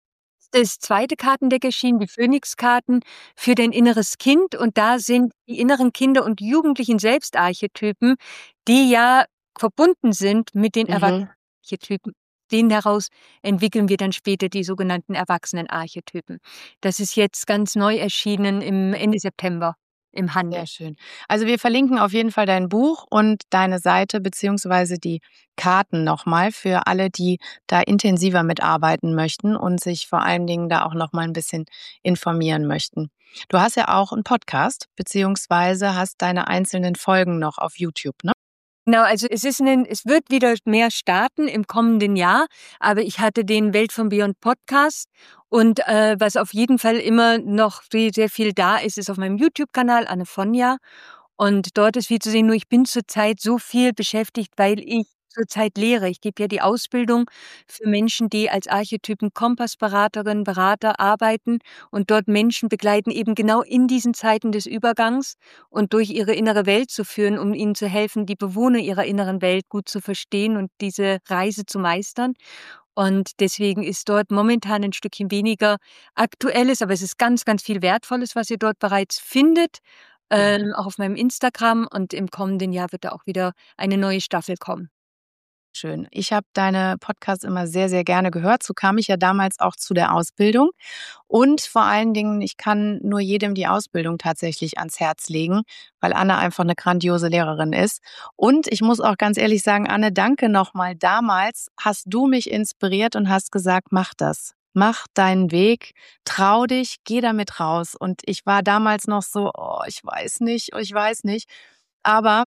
das zweite Kartendeck erschienen, die Phönix-Karten für dein inneres Kind. Und da sind die inneren Kinder- und jugendlichen Selbstarchetypen, die ja verbunden sind mit den Mhm. Erwachsenen-Archetypen. Denen heraus entwickeln wir dann später die sogenannten Erwachsenen-Archetypen. Das ist jetzt ganz neu erschienen im Ende September im Handel. Sehr schön. Also wir verlinken auf jeden Fall dein Buch und deine Seite beziehungsweise die Karten nochmal für alle, die da intensiver mitarbeiten möchten und sich vor allen Dingen da auch nochmal ein bisschen informieren möchten. Du hast ja auch einen Podcast beziehungsweise hast deine einzelnen Folgen noch auf YouTube, ne? Genau, also es ist ein, es wird wieder mehr starten im kommenden Jahr, aber ich hatte den Welt von Beyond Podcast und äh, was auf jeden Fall immer noch sehr, sehr viel da ist, ist auf meinem YouTube-Kanal Anne Fonja und dort ist viel zu sehen, nur ich bin zurzeit so viel beschäftigt, weil ich zurzeit lehre. Ich gebe ja die Ausbildung für Menschen, die als Archetypen Kompassberaterin, Berater arbeiten und dort Menschen begleiten, eben genau in diesen Zeiten des Übergangs und durch ihre innere Welt zu führen, um ihnen zu helfen, die Bewohner ihrer inneren Welt gut zu verstehen und diese Reise zu meistern. Und deswegen ist dort momentan ein Stückchen weniger Aktuelles, aber es ist ganz, ganz viel Wertvolles, was ihr dort bereits findet, ähm, auch auf meinem Instagram. Und im kommenden Jahr wird da auch wieder eine neue Staffel kommen. Schön. Ich habe deine Podcasts immer sehr, sehr gerne gehört. So kam ich ja damals auch zu der Ausbildung. Und vor allen Dingen, ich kann nur jedem die Ausbildung tatsächlich ans Herz legen, weil Anne einfach eine grandiose Lehrerin ist. Und ich muss auch ganz ehrlich sagen, Anne, danke nochmal. Damals hast du mich inspiriert und hast gesagt, mach das. Mach deinen Weg, trau dich, geh damit raus. Und ich war damals noch so, oh, ich weiß nicht, oh, ich weiß nicht. Aber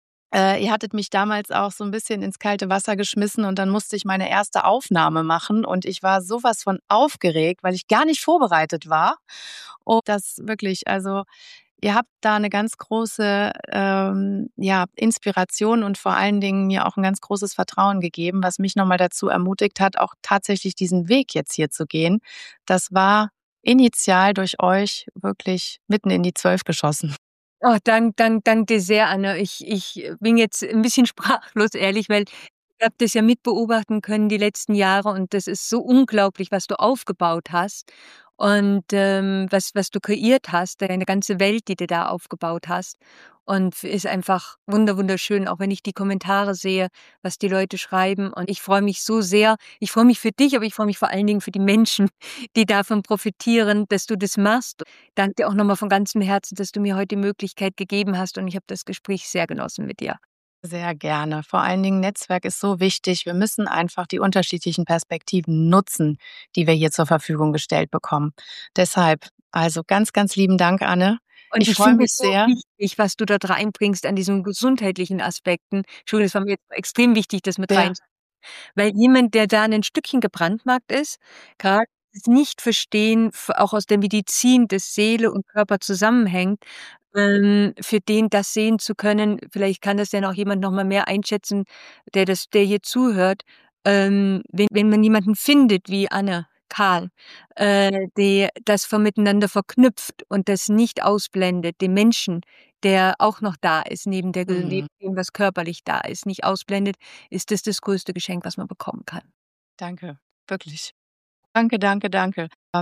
Äh, ihr hattet mich damals auch so ein bisschen ins kalte Wasser geschmissen und dann musste ich meine erste Aufnahme machen und ich war so was von aufgeregt, weil ich gar nicht vorbereitet war. Und das wirklich, also, ihr habt da 'ne ganz große, ähm, ja, Inspiration und vor allen Dingen mir auch 'n ganz großes Vertrauen gegeben, was mich noch mal dazu ermutigt hat, auch tatsächlich diesen Weg jetzt hier zu gehen. Das war initial durch euch wirklich mitten in die Zwölf geschossen. Oh, dank dank dank dir sehr, Anne. Ich ich bin jetzt ein bisschen sprachlos, ehrlich, weil ich habe das ja mitbeobachten können die letzten Jahre und das ist so unglaublich, was du aufgebaut hast und, ähm, was was du kreiert hast, deine ganze Welt, die du da aufgebaut hast und ist einfach wunder wunderschön, auch wenn ich die Kommentare sehe, was die Leute schreiben und ich freue mich so sehr. Ich freue mich für dich, aber ich freue mich vor allen Dingen für die Menschen, die davon profitieren, dass du das machst. Danke dir auch noch mal von ganzem Herzen, dass du mir heute die Möglichkeit gegeben hast und ich habe das Gespräch sehr genossen mit dir. Sehr gerne. Vor allen Dingen Netzwerk ist so wichtig. Wir müssen einfach die unterschiedlichen Perspektiven nutzen, die wir hier zur Verfügung gestellt bekommen. Deshalb, also ganz, ganz lieben Dank, Anne. Und Ich ich freue finde mich es so sehr. wichtig, was du dort reinbringst an diesen gesundheitlichen Aspekten. Entschuldigung, das war mir jetzt extrem wichtig, das mit Ja. rein, weil jemand, der da 'nen Stückchen gebrandmarkt ist, grad das nicht verstehen, f auch aus der Medizin, dass Seele und Körper zusammenhängt, ähm, für den das sehen zu können, vielleicht kann das ja noch jemand noch mal mehr einschätzen, der das der hier zuhört, ähm, wenn wenn man jemanden findet wie Anne Karl, äh, die das ver miteinander verknüpft und das nicht ausblendet, den Menschen, der auch noch da ist, neben der ge neben Mhm. dem, was körperlich da ist, nicht ausblendet, ist das das größte Geschenk, was man bekommen kann. Danke, wirklich. Danke, danke, danke. Ähm,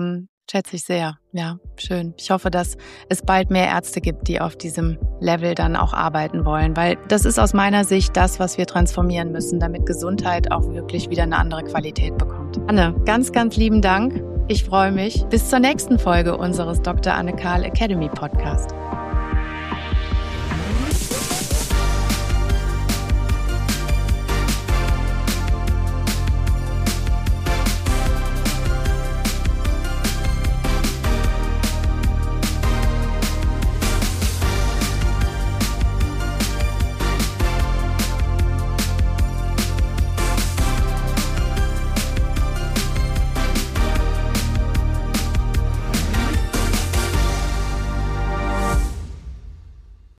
schätze ich sehr. Ja, schön. Ich hoffe, dass es bald mehr Ärzte gibt, die auf diesem Level dann auch arbeiten wollen, weil das ist aus meiner Sicht das, was wir transformieren müssen, damit Gesundheit auch wirklich wieder eine andere Qualität bekommt. Anne, ganz, ganz lieben Dank. Ich freue mich. Bis zur nächsten Folge unseres Doktor Anne Karl Academy Podcast.